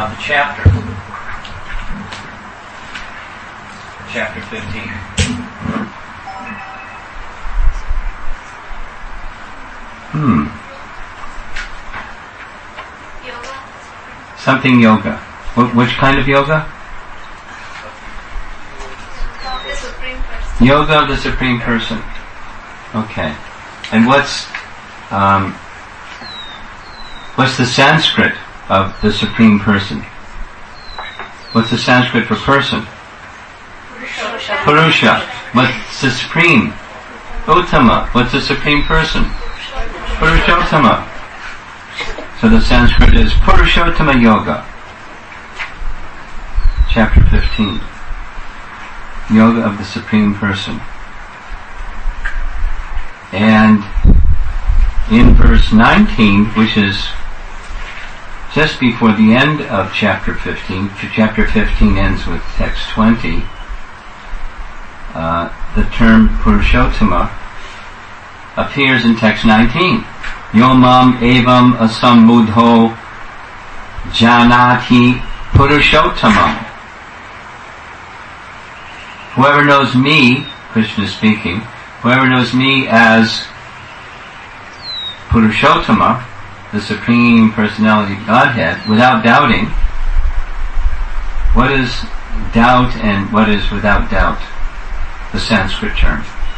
of the chapter. Chapter 15. Yoga. Something yoga. Which kind of yoga? The Supreme Person. Yoga of the Supreme Person. Okay. And what's the Sanskrit of the Supreme Person? What's the Sanskrit for person? Purusha. What's the Supreme? Uttama. What's the Supreme Person? Purushottama. So the Sanskrit is Purushottama Yoga. Chapter 15. Yoga of the Supreme Person. And in verse 19, which is just before the end of chapter 15, chapter 15 ends with text 20, the term Purushottama appears in text 19. Yomam evam asambuddho janati Purushottamam. Whoever knows me, Krishna is speaking, whoever knows me as Purushottama, the Supreme Personality of Godhead, without doubting. What is doubt and what is without doubt? The Sanskrit term.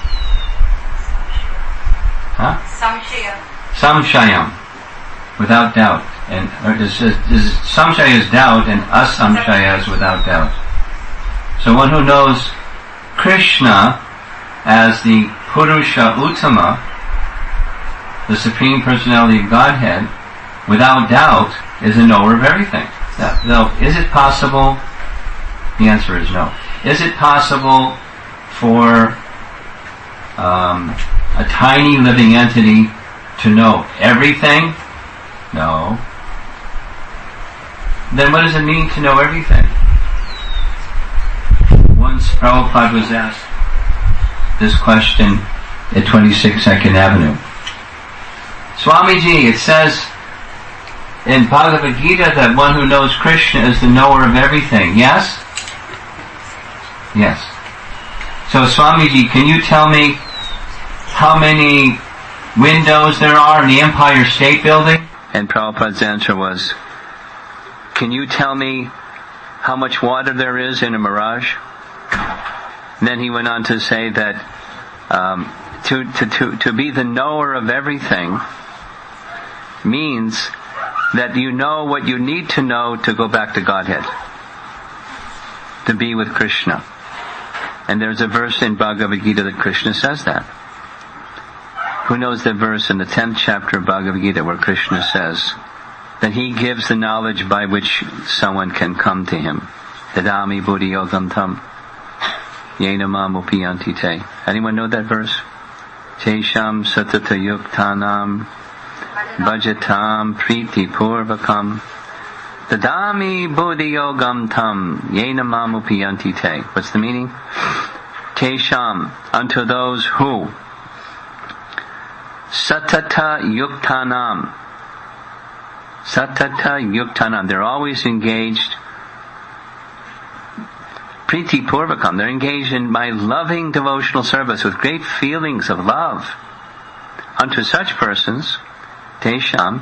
Huh? Samshayam. Without doubt. And samshaya is doubt and asamshaya is without doubt. So one who knows Krishna as the Purusha Uttama, the Supreme Personality of Godhead, without doubt, is a knower of everything. Now, is it possible? The answer is no. Is it possible for a tiny living entity to know everything? No. Then what does it mean to know everything? Once Prabhupada was asked this question at 26 2nd Avenue. Swamiji, it says in Bhagavad Gita that one who knows Krishna is the knower of everything. Yes? Yes. So Swamiji, can you tell me how many windows there are in the Empire State Building? And Prabhupada's answer was, can you tell me how much water there is in a mirage? And then he went on to say that to be the knower of everything means that you know what you need to know to go back to Godhead, to be with Krishna. And there's a verse in Bhagavad Gita that Krishna says that. Who knows the verse in the 10th chapter of Bhagavad Gita where Krishna says that he gives the knowledge by which someone can come to him? Dadami buddhi yogam tam yena mam upiyanti te. Anyone know that verse? Tesham satata yuktanam bhajatam priti purvakam dadami buddhi yogam tam yena mam upiyanti te. What's the meaning? Tesham, unto those who satata yuktanam, they're always engaged. Priti purvakam, they're engaged in my loving devotional service with great feelings of love. Unto such persons, tesham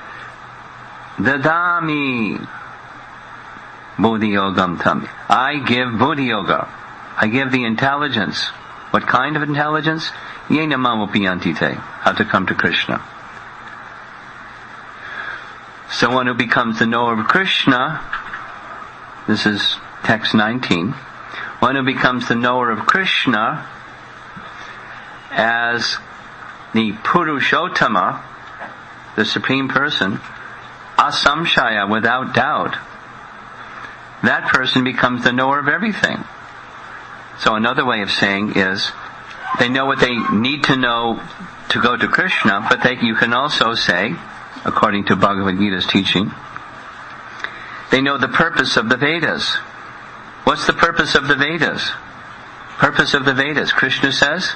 dadami buddhi yogam tam, I give buddhi yoga, I give the intelligence. What kind of intelligence? Yena mamupiyanti te, how to come to Krishna. So one who becomes the knower of Krishna, this is text 19, one who becomes the knower of Krishna as the Purushottama, the Supreme Person, asamshaya, without doubt, that person becomes the knower of everything. So another way of saying is, they know what they need to know to go to Krishna, but you can also say, according to Bhagavad Gita's teaching, they know the purpose of the Vedas. What's the purpose of the Vedas? Purpose of the Vedas, Krishna says?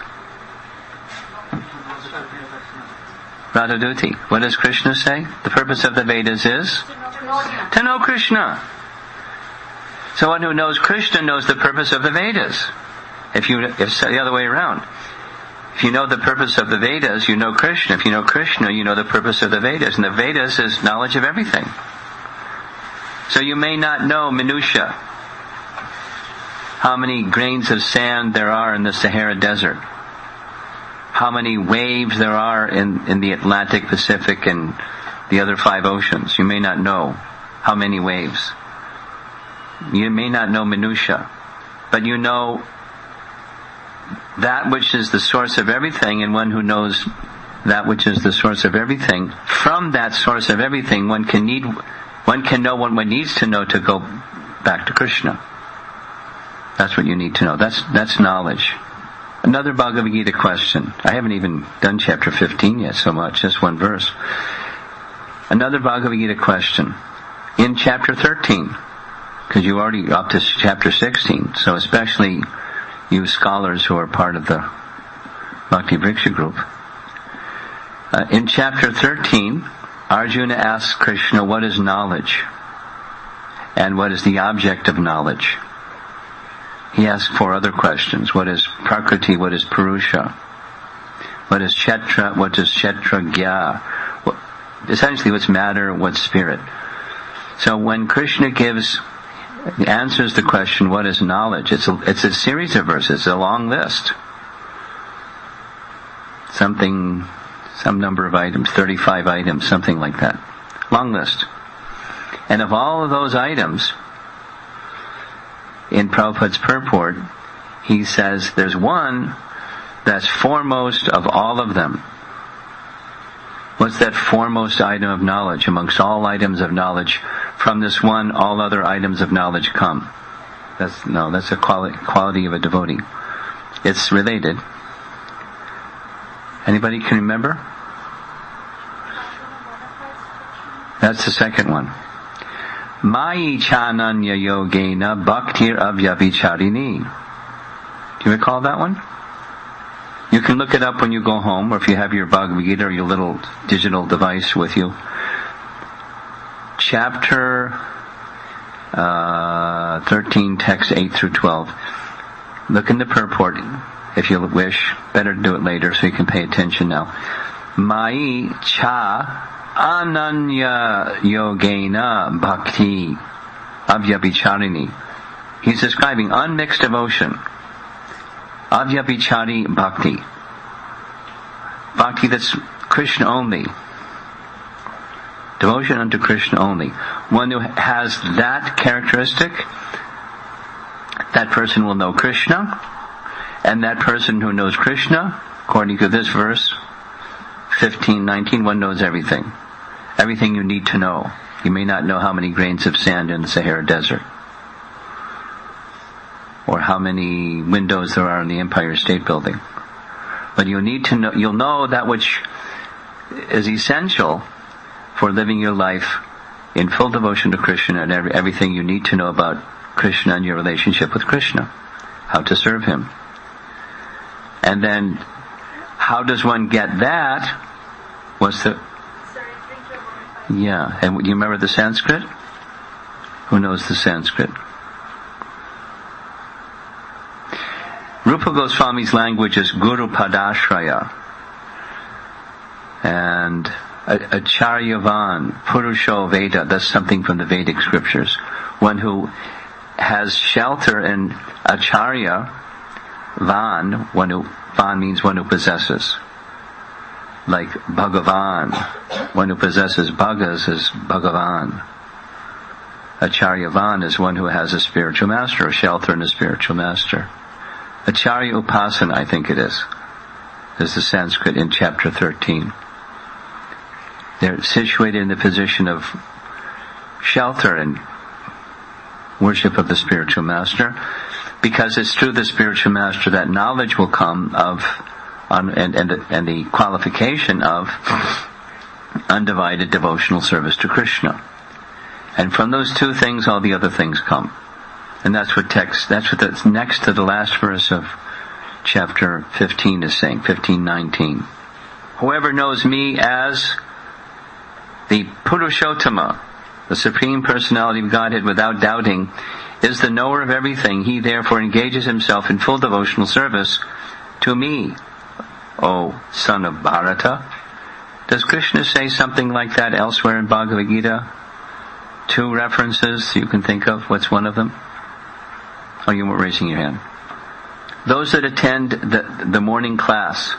Radhaduti. What does Krishna say? The purpose of the Vedas is? To know Krishna. So one who knows Krishna knows the purpose of the Vedas. If it's the other way around. If you know the purpose of the Vedas, you know Krishna. If you know Krishna, you know the purpose of the Vedas. And the Vedas is knowledge of everything. So you may not know minutia, how many grains of sand there are in the Sahara Desert, how many waves there are in the Atlantic, Pacific, and the other 5 oceans. You may not know how many waves. You may not know minutia, but you know that which is the source of everything, and one who knows that which is the source of everything, from that source of everything, one can know what one needs to know to go back to Krishna. That's what you need to know. That's knowledge. Another Bhagavad Gita question. I haven't even done chapter 15 yet so much, just one verse. Another Bhagavad Gita question. In chapter 13, because you're already up to chapter 16, so especially you scholars who are part of the Bhakti Vriksha group. In chapter 13, Arjuna asks Krishna, what is knowledge? And what is the object of knowledge? He asks 4 other questions. What is Prakriti? What is Purusha? What is Kshetra? What is Kshetragya? Essentially, what's matter? What's spirit? So when Krishna answers the question, what is knowledge? It's a series of verses, a long list. Some number of items, 35 items, something like that. Long list. And of all of those items, in Prabhupada's purport, he says there's one that's foremost of all of them. What's that foremost item of knowledge? Amongst all items of knowledge, from this one, all other items of knowledge come. That's a quality of a devotee. It's related. Anybody can remember? That's the second one. Mai chananya yogena bhaktir avyavicharini. Do you recall that one? You can look it up when you go home, or if you have your Bhagavad Gita or your little digital device with you. Chapter 13, text 8 through 12. Look in the purport if you wish. Better do it later so you can pay attention now. Mai cha ananya yogena bhakti avyavicharini. He's describing unmixed devotion. Avyavichari bhakti. Bhakti that's Krishna only. Devotion unto Krishna only. One who has that characteristic, that person will know Krishna, and that person who knows Krishna, according to this verse, 15:19, one knows everything. Everything you need to know. You may not know how many grains of sand in the Sahara Desert, or how many windows there are in the Empire State Building. But you'll know that which is essential for living your life in full devotion to Krishna, and everything you need to know about Krishna and your relationship with Krishna. How to serve Him. And then, how does one get that? Yeah, and do you remember the Sanskrit? Who knows the Sanskrit? Rupa Goswami's language is Guru Padashraya. And Acharyavan, Purusho Veda, that's something from the Vedic scriptures. One who has shelter in Acharya Van, Van means one who possesses. Like Bhagavan, one who possesses Bhagas is Bhagavan. Acharya Van is one who has a spiritual master, a shelter in a spiritual master. Acharya Upasana, I think it is the Sanskrit in chapter 13. They're situated in the position of shelter and worship of the spiritual master, because it's through the spiritual master that knowledge will come and the qualification of undivided devotional service to Krishna. And from those two things, all the other things come. And that's that's next to the last verse of chapter 15 is saying, 15:19. Whoever knows me as the Purushottama, the Supreme Personality of Godhead without doubting, is the knower of everything. He therefore engages himself in full devotional service to me, O son of Bharata. Does Krishna say something like that elsewhere in Bhagavad Gita? 2 references you can think of. What's one of them? Oh, you weren't raising your hand. Those that attend the morning class,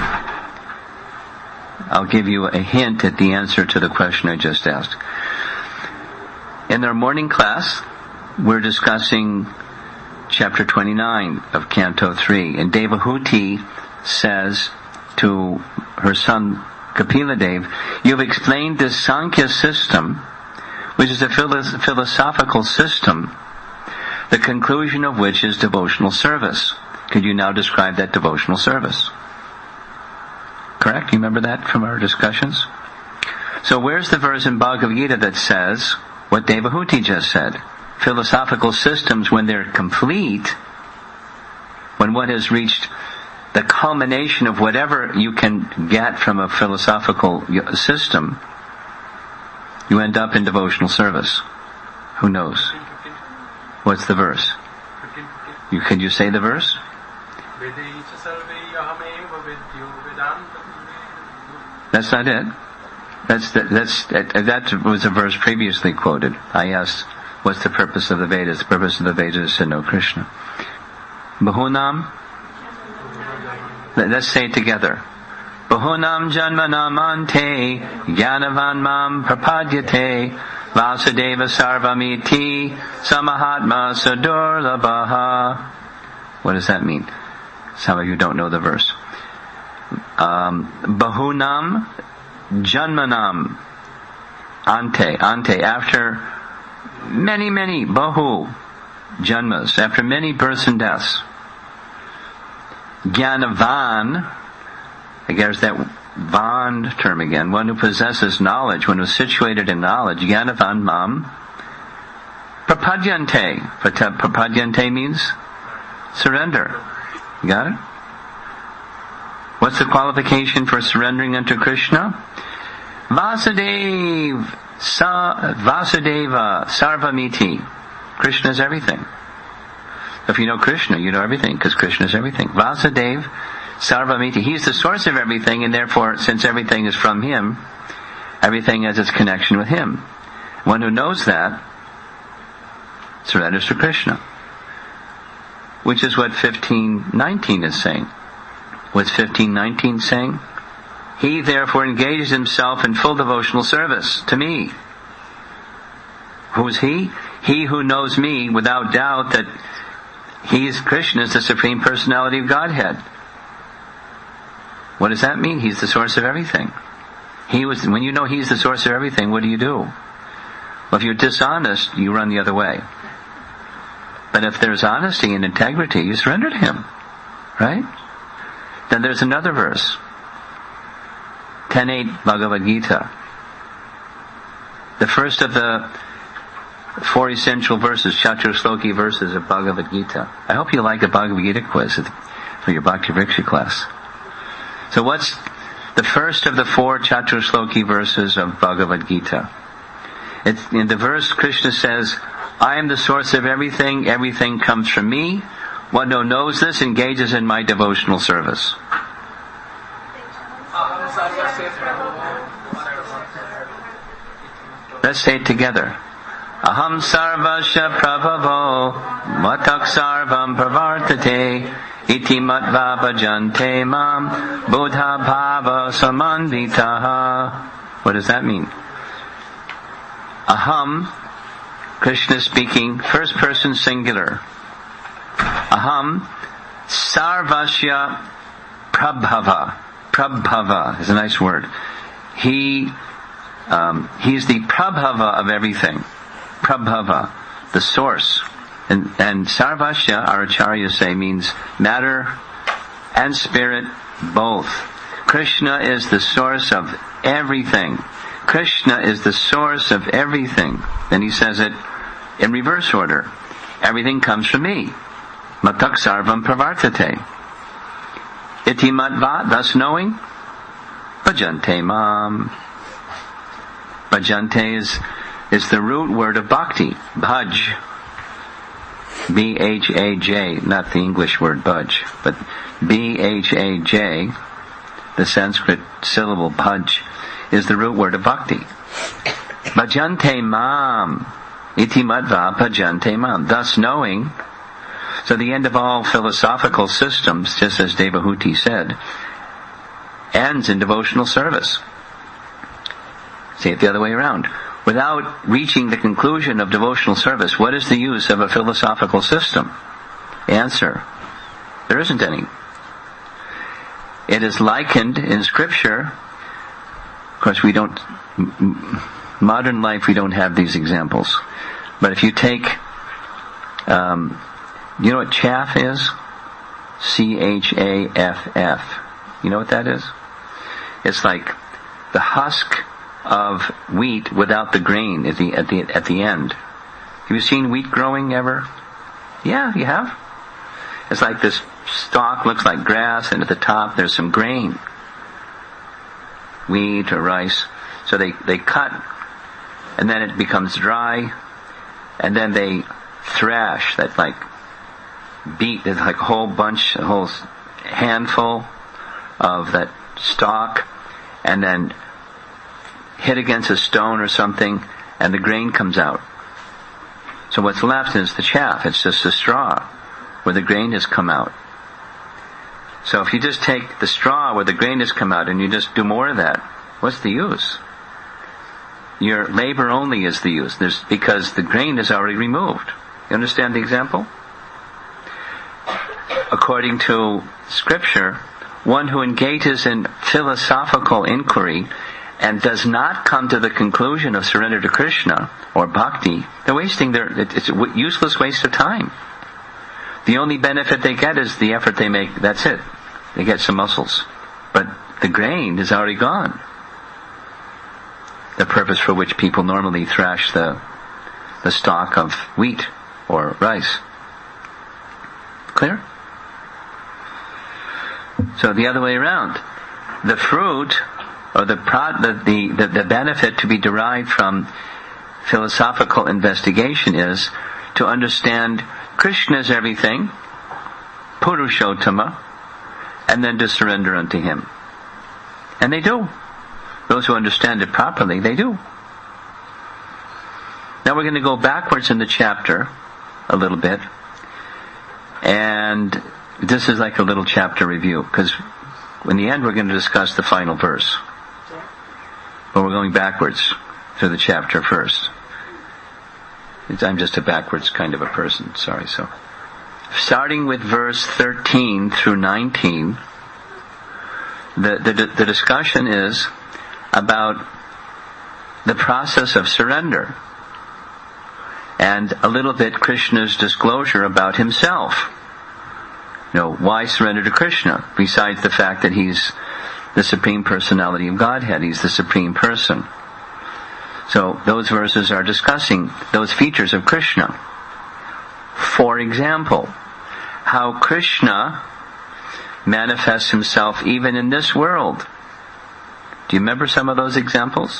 I'll give you a hint at the answer to the question I just asked. In their morning class, we're discussing chapter 29 of Canto 3, and Devahuti says to her son Kapila Dev, "You've explained this Sankhya system, which is a philosophical system, the conclusion of which is devotional service. Could you now describe that devotional service?" Correct? You remember that from our discussions? So where's the verse in Bhagavad Gita that says what Devahuti just said? Philosophical systems, when they're complete, when one has reached the culmination of whatever you can get from a philosophical system, you end up in devotional service. Who knows? What's the verse? Could you say the verse? That's not it. That was a verse previously quoted. I asked, what's the purpose of the Vedas? The purpose of the Vedas is to know Krishna. Bahunam? Let's say it together. Bahunam janmanam ante gyanavan mam prapadyate Vasudeva sarvamiti samahatma sadurlabhaha. What does that mean? Some of you don't know the verse. Bahunam janmanam ante, after many bahu janmas, after many births and deaths. Gyanavan, I guess that van term again, one who possesses knowledge, one who is situated in knowledge. Gyanavan mam prapadyante. Prapadyante means surrender. You got it? What's the qualification for surrendering unto Krishna? Vasudeva sarvamiti. Krishna is everything. If you know Krishna, you know everything, because Krishna is everything. Vasudeva sarvamiti. He's the source of everything, and therefore, since everything is from Him, everything has its connection with Him. One who knows that surrenders to Krishna. Which is what 15:19 is saying. What's 15:19 saying? He therefore engages himself in full devotional service to me. Who's he? He who knows me without doubt that Krishna is the Supreme Personality of Godhead. What does that mean? He's the source of everything. When you know He's the source of everything, what do you do? Well, if you're dishonest, you run the other way. But if there's honesty and integrity, you surrender to Him. Right? Then there's another verse. 10.8 Bhagavad Gita. The first of the 4 essential verses, Chaturshloki verses of Bhagavad Gita. I hope you like the Bhagavad Gita quiz for your Bhakti Vriksha class. So what's the first of the 4 Chaturshloki verses of Bhagavad Gita? In the verse, Krishna says, I am the source of everything. Everything comes from me. One who knows this engages in my devotional service. Let's say it together. Aham sarvasya prabhavo matak sarvam pravartate iti matva bhajante mam buddha bhava samanvitaha. What does that mean? Aham, Krishna speaking, first person singular. Aham sarvasya prabhava. Prabhava is a nice word. He's the prabhava of everything. Prabhava, the source. And sarvasya, our acharyas say, means matter and spirit both. Krishna is the source of everything. Krishna is the source of everything. Then he says it in reverse order. Everything comes from me. Matak sarvam pravartate. Iti matva, thus knowing. Bhajante mam. Bhajante is is the root word of bhakti, bhaj. B-H-A-J, not the English word budge, but B-H-A-J, the Sanskrit syllable bhaj, is the root word of bhakti. Bhajante mam, iti madva bhajante mam, thus knowing. So the end of all philosophical systems, just as Devahuti said, ends in devotional service. Say it the other way around. Without reaching the conclusion of devotional service, what is the use of a philosophical system? Answer: there isn't any. It is likened in Scripture. Of course, we don't, modern life, we don't have these examples. But if you take, you know what chaff is? C-H-A-F-F. You know what that is? It's like the husk of wheat without the grain at the end. Have you seen wheat growing ever? Yeah, you have. It's like this stalk looks like grass, and at the top there's some grain, wheat or rice. So they cut, and then it becomes dry, and then they thrash that, like beat, there's like a whole handful of that stalk, and then hit against a stone or something, and the grain comes out. So what's left is the chaff. It's just a straw where the grain has come out. So if you just take the straw where the grain has come out and you just do more of that, what's the use? Your labor only is the use. Because the grain is already removed. You understand the example? According to Scripture, one who engages in philosophical inquiry and does not come to the conclusion of surrender to Krishna or bhakti, they're wasting it's a useless waste of time. The only benefit they get is the effort they make. That's it. They get some muscles. But the grain is already gone. The purpose for which people normally thrash the stalk of wheat or rice. Clear? So the other way around. The fruit or the benefit to be derived from philosophical investigation is to understand Krishna is everything, Purushottama, and then to surrender unto Him. And they do. Those who understand it properly, they do. Now we're going to go backwards in the chapter a little bit, and this is like a little chapter review, because in the end we're going to discuss the final verse. But we're going backwards through the chapter first. I'm just a backwards kind of a person, sorry. So, starting with verse 13 through 19, the discussion is about the process of surrender, and a little bit Krishna's disclosure about Himself. You know, why surrender to Krishna, besides the fact that He's the Supreme Personality of Godhead, He's the Supreme Person. So those verses are discussing those features of Krishna. For example, how Krishna manifests Himself even in this world. Do you remember some of those examples?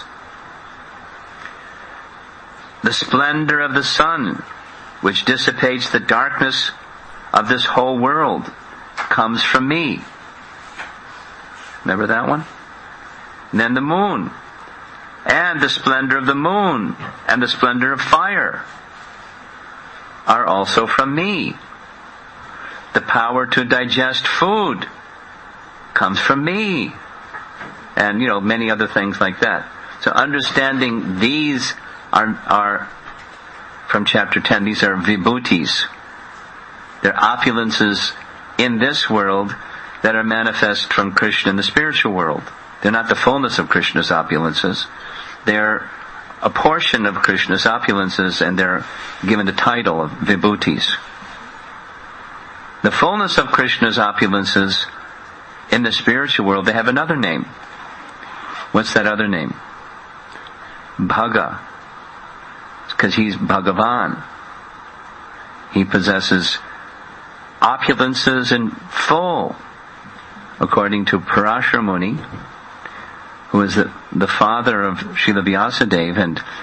The splendor of the sun, which dissipates the darkness of this whole world, comes from me. Remember that one? And then the moon, and the splendor of the moon, and the splendor of fire are also from me. The power to digest food comes from me. And, many other things like that. So understanding these are from chapter 10, these are vibhutis. They're opulences in this world that are manifest from Krishna in the spiritual world. They're not the fullness of Krishna's opulences. They're a portion of Krishna's opulences, and they're given the title of vibhutis. The fullness of Krishna's opulences in the spiritual world, they have another name. What's that other name? Bhaga. It's because He's Bhagavan. He possesses opulences in full, according to Parashara Muni, who is the father of Srila Vyasadeva and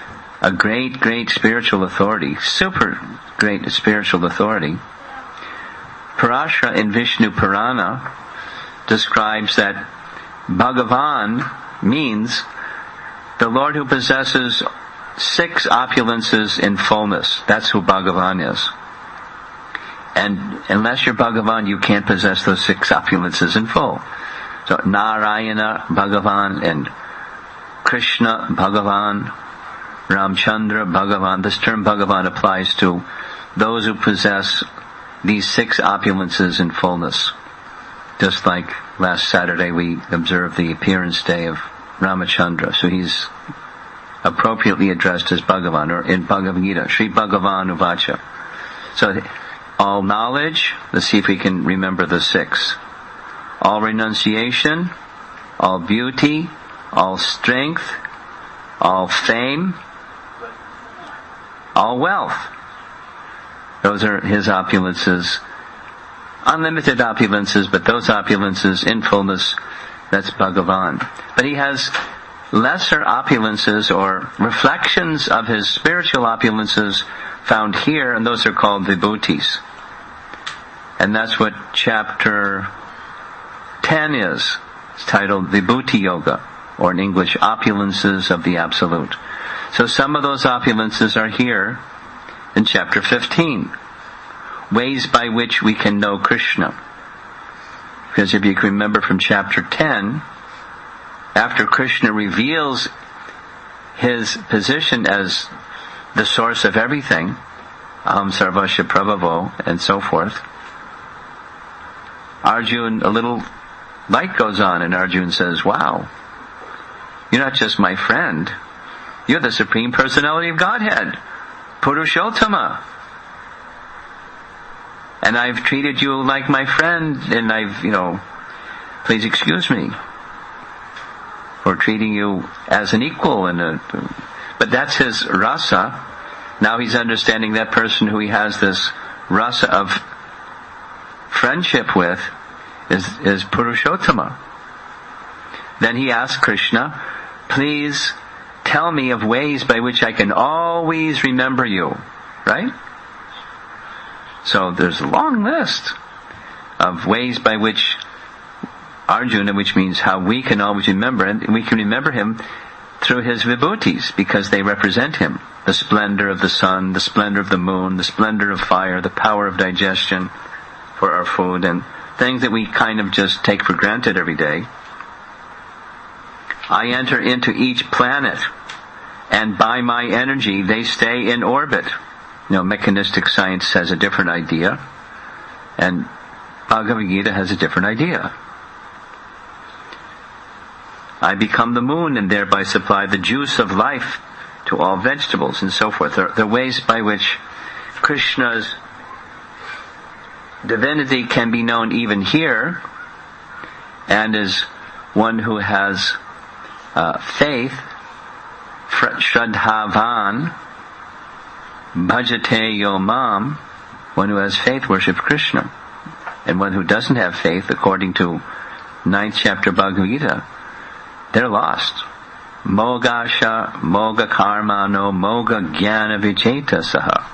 a great, great spiritual authority, super great spiritual authority. Parashara in Vishnu Purana describes that Bhagavan means the Lord who possesses 6 opulences in fullness. That's who Bhagavan is. And unless you're Bhagavan, you can't possess those 6 opulences in full. So Narayana Bhagavan and Krishna Bhagavan, Ramchandra Bhagavan. This term Bhagavan applies to those who possess these 6 opulences in fullness. Just like last Saturday we observed the appearance day of Ramachandra. So he's appropriately addressed as Bhagavan, or in Bhagavad Gita, Sri Bhagavan Uvacha. So all knowledge, let's see if we can remember the 6. All renunciation, all beauty, all strength, all fame, all wealth. Those are his opulences. Unlimited opulences, but those opulences in fullness, that's Bhagavan. But he has lesser opulences or reflections of his spiritual opulences found here, and those are called vibhutis. And that's what chapter 10 is. It's titled Vibhuti Yoga, or in English, Opulences of the Absolute. So some of those opulences are here in chapter 15. Ways by which we can know Krishna. Because if you can remember from chapter 10, after Krishna reveals his position as the source of everything, Aham Sarvasya Prabhavo, and so forth, Arjuna, a little light goes on, and Arjuna says, wow, you're not just my friend, you're the Supreme Personality of Godhead, Purushottama. And I've treated you like my friend, and please excuse me for treating you as an equal. But that's his rasa. Now he's understanding that person who he has this rasa of friendship with is Purushottama. Then he asks Krishna, please tell me of ways by which I can always remember you. Right? So there's a long list of ways by which Arjuna, which means how we can always remember, and we can remember him through his vibhutis, because they represent him. The splendor of the sun, the splendor of the moon, the splendor of fire, the power of digestion for our food, and things that we kind of just take for granted every day. I enter into each planet, and by my energy they stay in orbit. Mechanistic science has a different idea, and Bhagavad Gita has a different idea. I become the moon and thereby supply the juice of life to all vegetables, and so forth. There are ways by which Krishna's divinity can be known even here, and as one who has faith, Shraddhavan, Bhajate Yomam, one who has faith worships Krishna. And one who doesn't have faith, according to 9th chapter Bhagavad Gita, they're lost. Mogasha, Moga Karmano, Moga Jnana Vicheta Saha.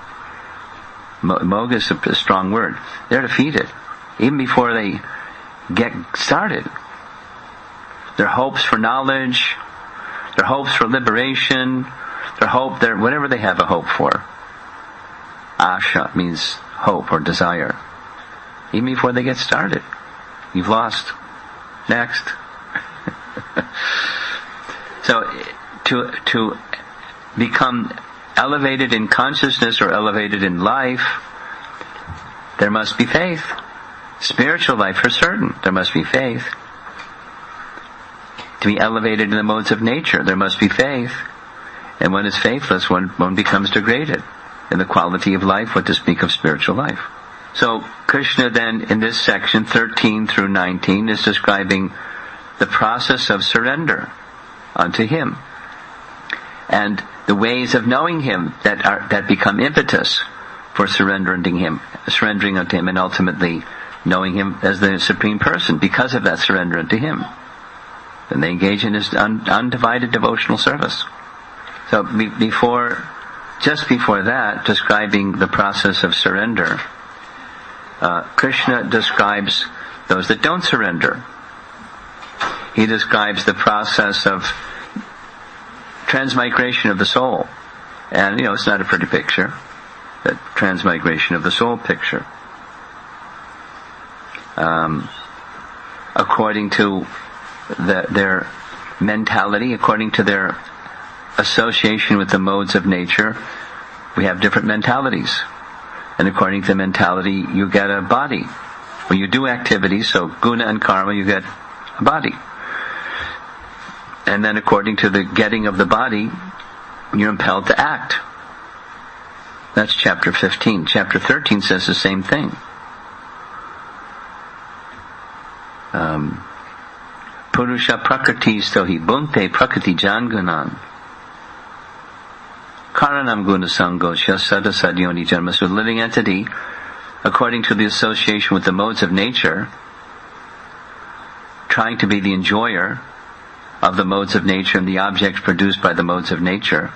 Moga is a strong word. They're defeated, even before they get started. Their hopes for knowledge, their hopes for liberation, whatever they have a hope for. Asha means hope or desire. Even before they get started, you've lost. Next. So, to become elevated in consciousness or elevated in life, there must be faith. Spiritual life for certain, there must be faith. To be elevated in the modes of nature, there must be faith. And one is faithless, one becomes degraded in the quality of life, what to speak of spiritual life. So Krishna then, in this section 13 through 19, is describing the process of surrender unto him, and the ways of knowing him that become impetus for surrendering unto him, and ultimately knowing him as the Supreme Person because of that surrender unto him. And they engage in his undivided devotional service. So just before that, describing the process of surrender, Krishna describes those that don't surrender. He describes the process of transmigration of the soul. And, it's not a pretty picture, that transmigration of the soul picture. According to their mentality, according to their association with the modes of nature, we have different mentalities. And according to the mentality, you get a body. When you do activities, so guna and karma, you get a body. And then according to the getting of the body, you're impelled to act. That's chapter 15. Chapter 13 says the same thing. Purusha prakriti stohi bhunte prakriti jangunan. Karanam guna sangosya sadasadyoni janma. So the living entity, according to the association with the modes of nature, trying to be the enjoyer of the modes of nature and the objects produced by the modes of nature.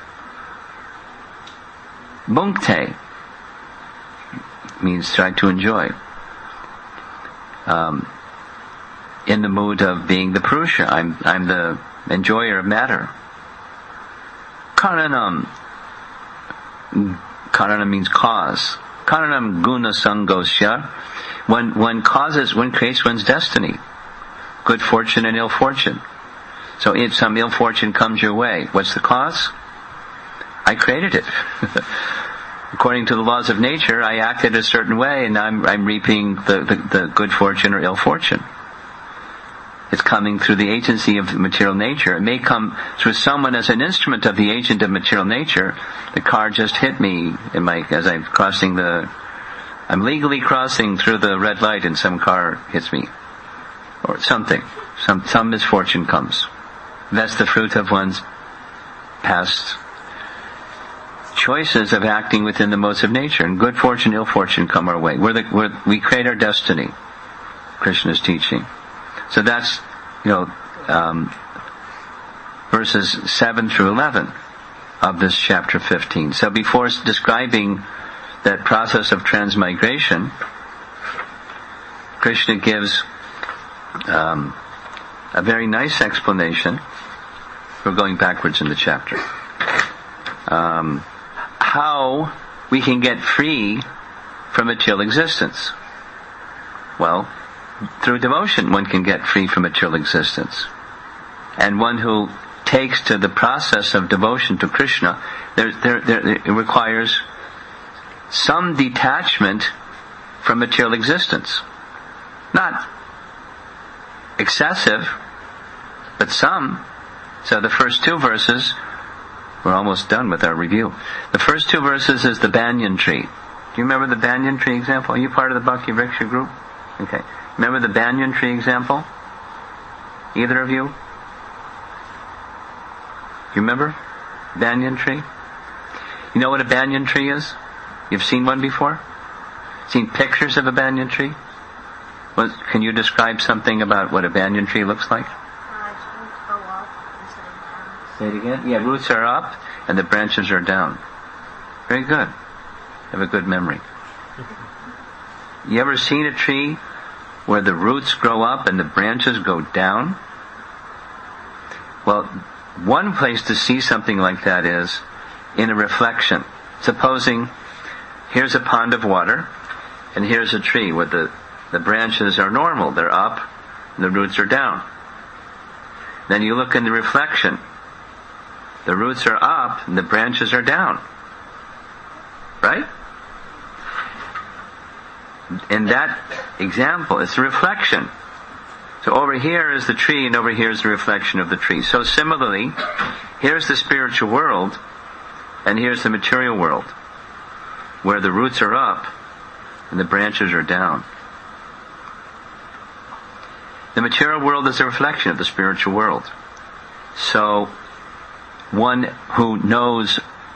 Bhunkte means try to enjoy. In the mood of being the Purusha, I'm the enjoyer of matter. Karanam means cause. Karanam guna sangosya. One creates one's destiny. Good fortune and ill fortune. So if some ill fortune comes your way, what's the cause? I created it. According to the laws of nature, I acted a certain way, and I'm reaping the good fortune or ill fortune. It's coming through the agency of material nature. It may come through someone as an instrument of the agent of material nature. The car just hit me as I'm legally crossing through the red light and some car hits me. Or something. Some misfortune comes. That's the fruit of one's past choices of acting within the modes of nature. And good fortune, ill fortune come our way. We create our destiny. Krishna's teaching. So that's, verses 7 through 11 of this chapter 15. So before describing that process of transmigration, Krishna gives a very nice explanation. We're going backwards in the chapter. How we can get free from material existence. Well, through devotion one can get free from material existence. And one who takes to the process of devotion to Krishna, it requires some detachment from material existence. Not excessive, but some. So the first two verses, we're almost done with our review. The first two verses is the banyan tree. Do you remember the banyan tree example? Are you part of the Bhakti Vriksha group? Okay. Remember the banyan tree example? Either of you? You remember? Banyan tree? You know what a banyan tree is? You've seen one before? Seen pictures of a banyan tree? Can you describe something about what a banyan tree looks like? Roots go up instead of down. Say it again? Yeah, roots are up and the branches are down. Very good. You have a good memory. You ever seen a tree where the roots grow up and the branches go down? Well, one place to see something like that is in a reflection. Supposing here's a pond of water and here's a tree where the branches are normal. They're up and the roots are down. Then you look in the reflection. The roots are up and the branches are down. Right? In that example, it's a reflection. So over here is the tree and over here is the reflection of the tree. So similarly, here's the spiritual world and here's the material world, where the roots are up and the branches are down. The material world is a reflection of the spiritual world. So one who knows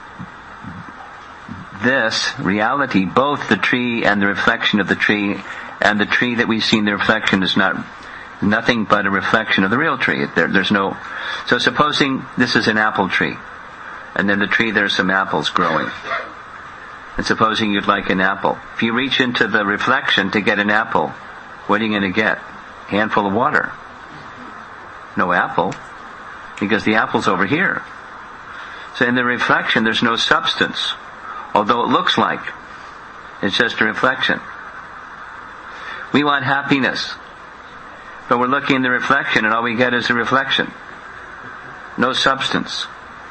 this reality, both the tree and the reflection of the tree, and the tree that we see in the reflection is nothing but a reflection of the real tree. There's no. So supposing this is an apple tree, and in the tree there's some apples growing. And supposing you'd like an apple. If you reach into the reflection to get an apple, what are you going to get? A handful of water. No apple, because the apple's over here. So in the reflection there's no substance, although it looks like. It's just a reflection. We want happiness, but we're looking in the reflection and all we get is a reflection. No substance.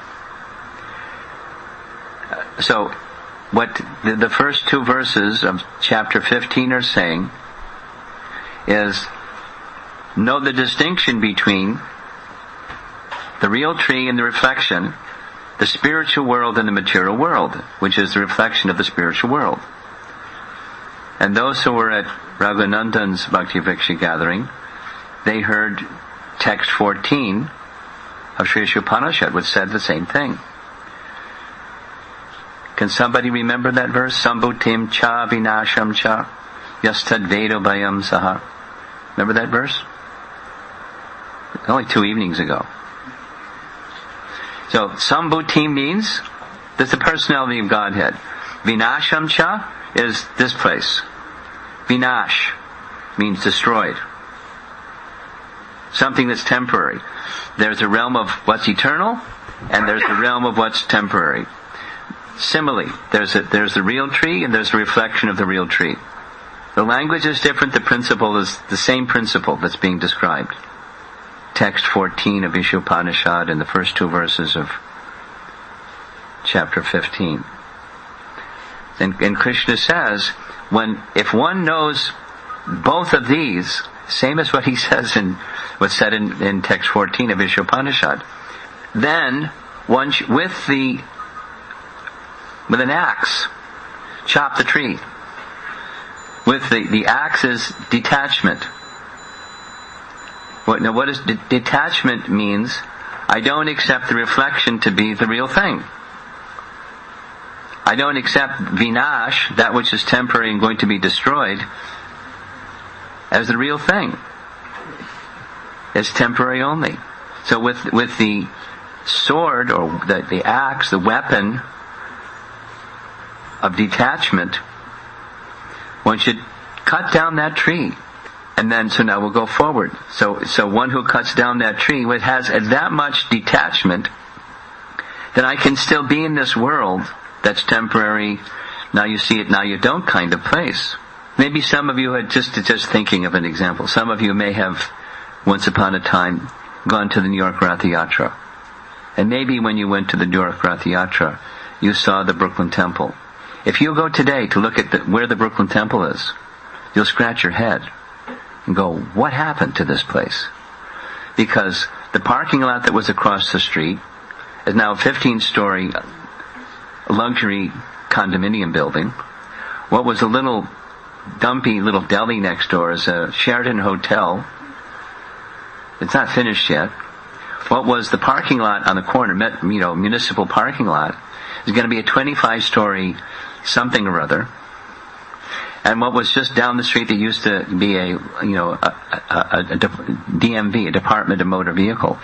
So what the first two verses of chapter 15 are saying is, know the distinction between the real tree and the reflection, the spiritual world and the material world, which is the reflection of the spiritual world. And those who were at Raghunandan's Bhakti Vriksha gathering, they heard text 14 of Sri Upanishad, which said the same thing. Can somebody remember that verse? Sambhutim cha vinasham cha yastad vedo bhayam saha. Remember that verse? Only 2 evenings ago. So, Sambhutim means there's the personality of Godhead. Vinasham cha is this place. Vinash means destroyed. Something that's temporary. There's a realm of what's eternal, and there's the realm of what's temporary. Similarly, there's the real tree, and there's the reflection of the real tree. The language is different, the principle is the same principle that's being described. Text 14 of Ishopanishad and the first 2 verses of chapter 15. And Krishna says, if one knows both of these, same as what he says what's said in text 14 of Ishopanishad, then one with an axe, chop the tree. With the axe is detachment. What does detachment means? I don't accept the reflection to be the real thing. I don't accept vinash, that which is temporary and going to be destroyed, as the real thing. It's temporary only. So with the sword or the axe, the weapon of detachment, one should cut down that tree. And then, so now we'll go forward. So one who cuts down that tree has that much detachment, then I can still be in this world that's temporary, now you see it, now you don't kind of place. Maybe some of you had just thinking of an example. Some of you may have once upon a time gone to the New York Rath Yatra. And maybe when you went to the New York Rath Yatra, you saw the Brooklyn Temple. If you go today to look at where the Brooklyn Temple is, you'll scratch your head and go, what happened to this place? Because the parking lot that was across the street is now a 15-story luxury condominium building. What was a little dumpy little deli next door is a Sheraton Hotel. It's not finished yet. What was the parking lot on the corner, municipal parking lot, is going to be a 25-story something or other. And what was just down the street that used to be a DMV, a Department of Motor Vehicle,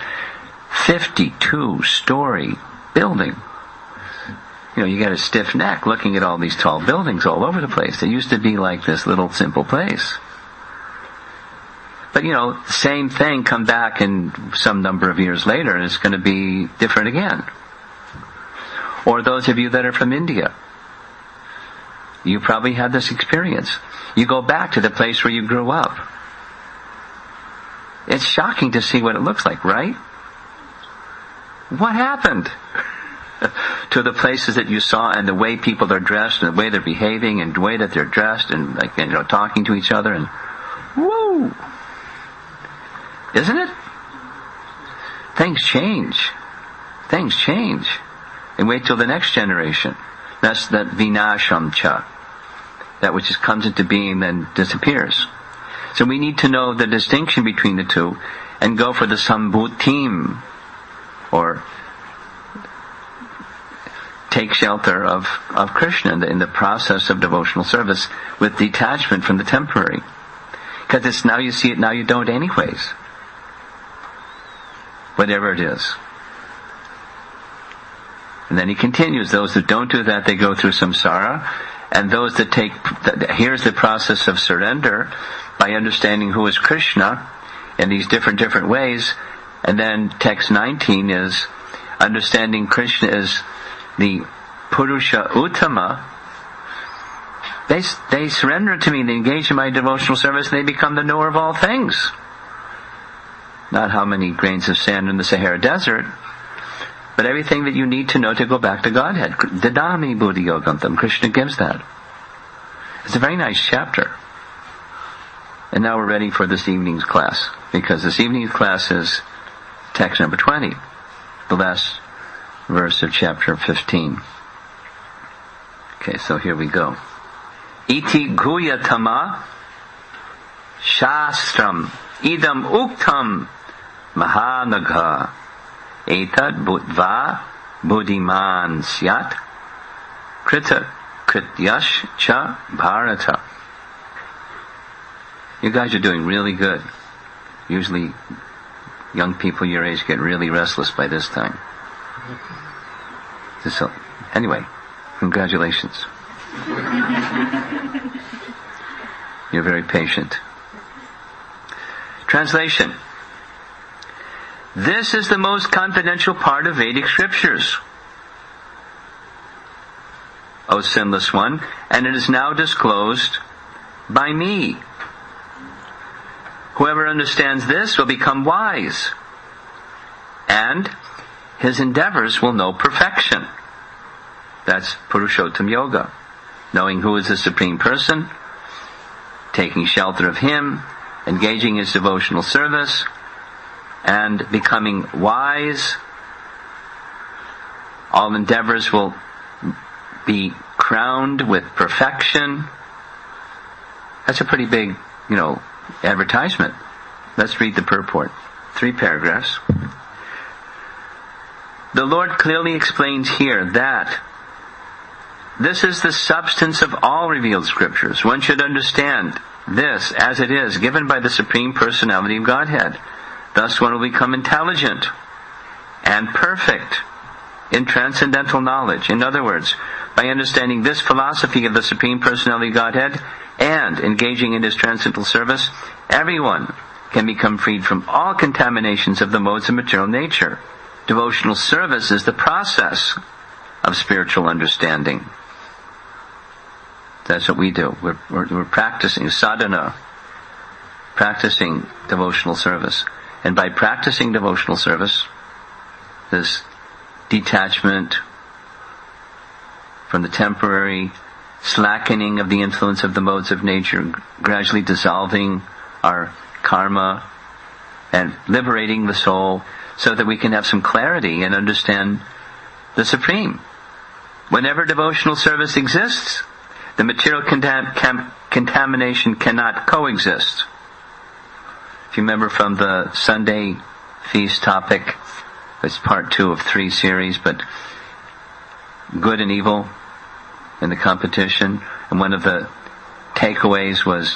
52-story building. You get a stiff neck looking at all these tall buildings all over the place. It used to be like this little simple place. But the same thing come back in some number of years later and it's going to be different again. Or those of you that are from India, you probably had this experience. You go back to the place where you grew up. It's shocking to see what it looks like, right? What happened to the places that you saw and the way people are dressed and the way they're behaving and the way that they're dressed and talking to each other and woo! Isn't it? Things change. Things change. And wait till the next generation. That's that vinasham cha. That which just comes into being then disappears. So we need to know the distinction between the two and go for the sambhutim, or take shelter of Krishna in the process of devotional service with detachment from the temporary. Because it's now you see it, now you don't anyways. Whatever it is. And then he continues, those that don't do that, they go through samsara. And those that here's the process of surrender by understanding who is Krishna in these different ways. And then text 19 is understanding Krishna is the Purusha Uttama. They surrender to me, they engage in my devotional service, and they become the knower of all things. Not how many grains of sand in the Sahara Desert, but everything that you need to know to go back to Godhead. Dadami Buddhi Yogantam. Krishna gives that. It's a very nice chapter. And now we're ready for this evening's class, because this evening's class is text number 20, the last verse of chapter 15. Okay, so here we go. Iti guyatama shastram idam uktam mahanagha etad bhutva buddhiman syat krita krityash cha bharata. You guys are doing really good. Usually young people your age get really restless by this time. So, anyway, congratulations. You're very patient. Translation. This is the most confidential part of Vedic scriptures, O sinless one, and it is now disclosed by me. Whoever understands this will become wise, and his endeavors will know perfection. That's Purushottam Yoga. Knowing who is the Supreme Person, taking shelter of Him, engaging in His devotional service, and becoming wise. All endeavors will be crowned with perfection. That's a pretty big, advertisement. Let's read the purport. 3 paragraphs. The Lord clearly explains here that this is the substance of all revealed scriptures. One should understand this as it is, given by the Supreme Personality of Godhead. Thus one will become intelligent and perfect in transcendental knowledge. In other words, by understanding this philosophy of the Supreme Personality of Godhead and engaging in His transcendental service, everyone can become freed from all contaminations of the modes of material nature. Devotional service is the process of spiritual understanding. That's what we do. We're practicing sadhana, practicing devotional service. And by practicing devotional service, this detachment from the temporary slackening of the influence of the modes of nature, gradually dissolving our karma and liberating the soul so that we can have some clarity and understand the Supreme. Whenever devotional service exists, the material contamination cannot coexist. If you remember from the Sunday feast topic, it's part 2 of 3 series, but good and evil in the competition. And one of the takeaways was,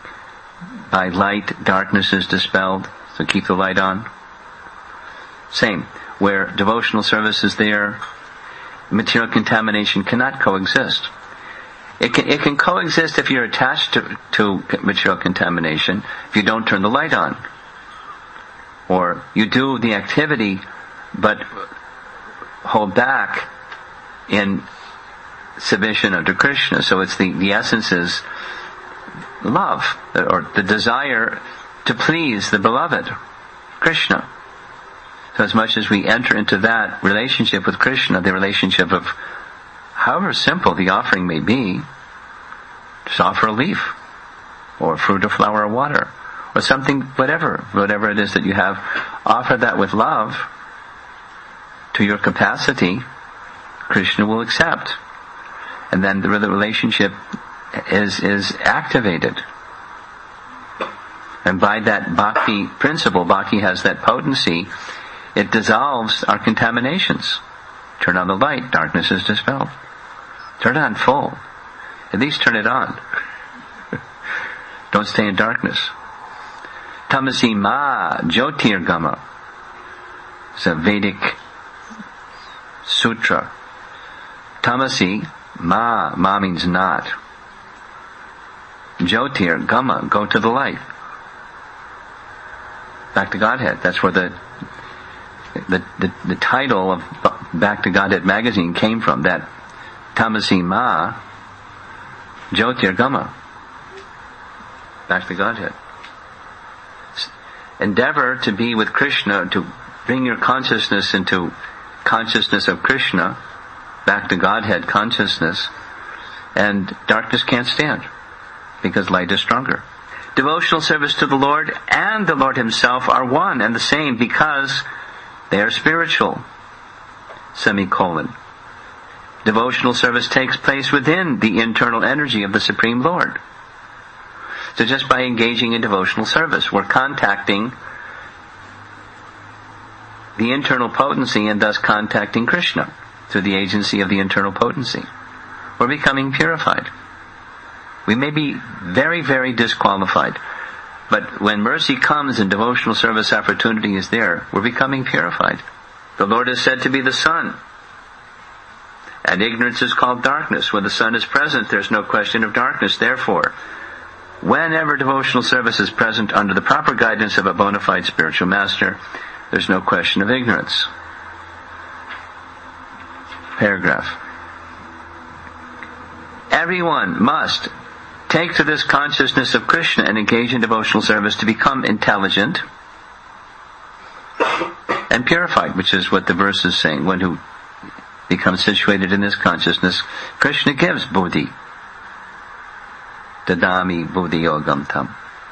by light, darkness is dispelled. So keep the light on. Same. Where devotional service is there, material contamination cannot coexist. It can coexist if you're attached to material contamination, if you don't turn the light on. Or you do the activity, but hold back in submission unto Krishna. So it's the essence is love, or the desire to please the beloved, Krishna. So as much as we enter into that relationship with Krishna, the relationship of however simple the offering may be, just offer a leaf, or fruit, or flower, or water, or something, whatever it is that you have, offer that with love to your capacity, Krishna will accept. And then the relationship is activated. And by that bhakti principle, bhakti has that potency, it dissolves our contaminations. Turn on the light, darkness is dispelled. Turn it on full. At least turn it on. Don't stay in darkness. Tamasi ma jyotirgama. It's a Vedic sutra Tamasi, ma means not. Jyotir, Gama, go to the light. Back to Godhead. That's where the title of Back to Godhead magazine came from. That Tamasi Ma, Jyotir Gama. Back to Godhead. Endeavor to be with Krishna, to bring your consciousness into consciousness of Krishna, back to Godhead consciousness, and darkness can't stand, because light is stronger. Devotional service to the Lord and the Lord Himself are one and the same because they are spiritual. Semicolon. Devotional service takes place within the internal energy of the Supreme Lord. So just by engaging in devotional service, we're contacting the internal potency and thus contacting Krishna through the agency of the internal potency. We're becoming purified. We may be very, very disqualified, but when mercy comes and devotional service opportunity is there, we're becoming purified. The Lord is said to be the sun, and ignorance is called darkness. When the sun is present, there's no question of darkness. Therefore, whenever devotional service is present under the proper guidance of a bona fide spiritual master, there's no question of ignorance. Paragraph. Everyone must take to this consciousness of Krishna and engage in devotional service to become intelligent and purified, which is what the verse is saying. One who becomes situated in this consciousness, Krishna gives buddhi. Dadami buddhi yogam tam.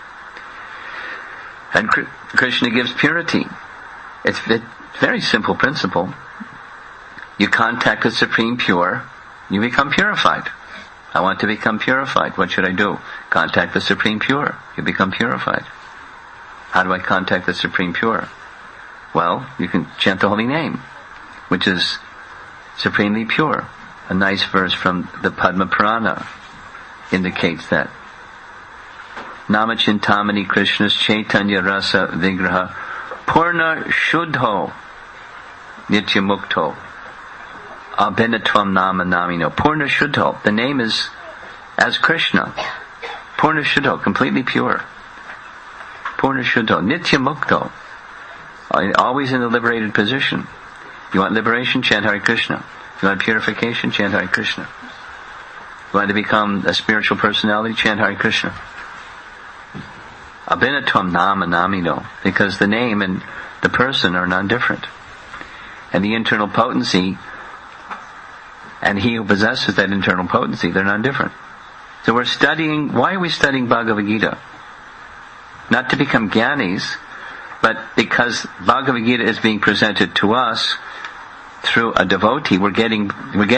And Krishna gives purity. It's a very simple principle. You contact the Supreme Pure, you become purified. I want to become purified. What should I do? Contact the Supreme Pure. You become purified. How do I contact the Supreme Pure? Well, you can chant the holy name, which is supremely pure. A nice verse from the Padma Purana indicates that. Namachintamani Krishna's Chaitanya Rasa Vigraha Purna Shuddho Nitya Mukto Abhinatvam Nama Namino. Purna Shuddho. The name is as Krishna. Purna Shuddho, completely pure. Purna Shuddho. Nitya Mukto. Always in the liberated position. You want liberation? Chant Hare Krishna. You want purification? Chant Hare Krishna. You want to become a spiritual personality? Chant Hare Krishna. Abhinatvam Nama Namino. Because the name and the person are non-different. And the internal potency and he who possesses that internal potency, they're non-different. So we're studying, why are we studying Bhagavad Gita? Not to become jnanis, but because Bhagavad Gita is being presented to us through a devotee. We're getting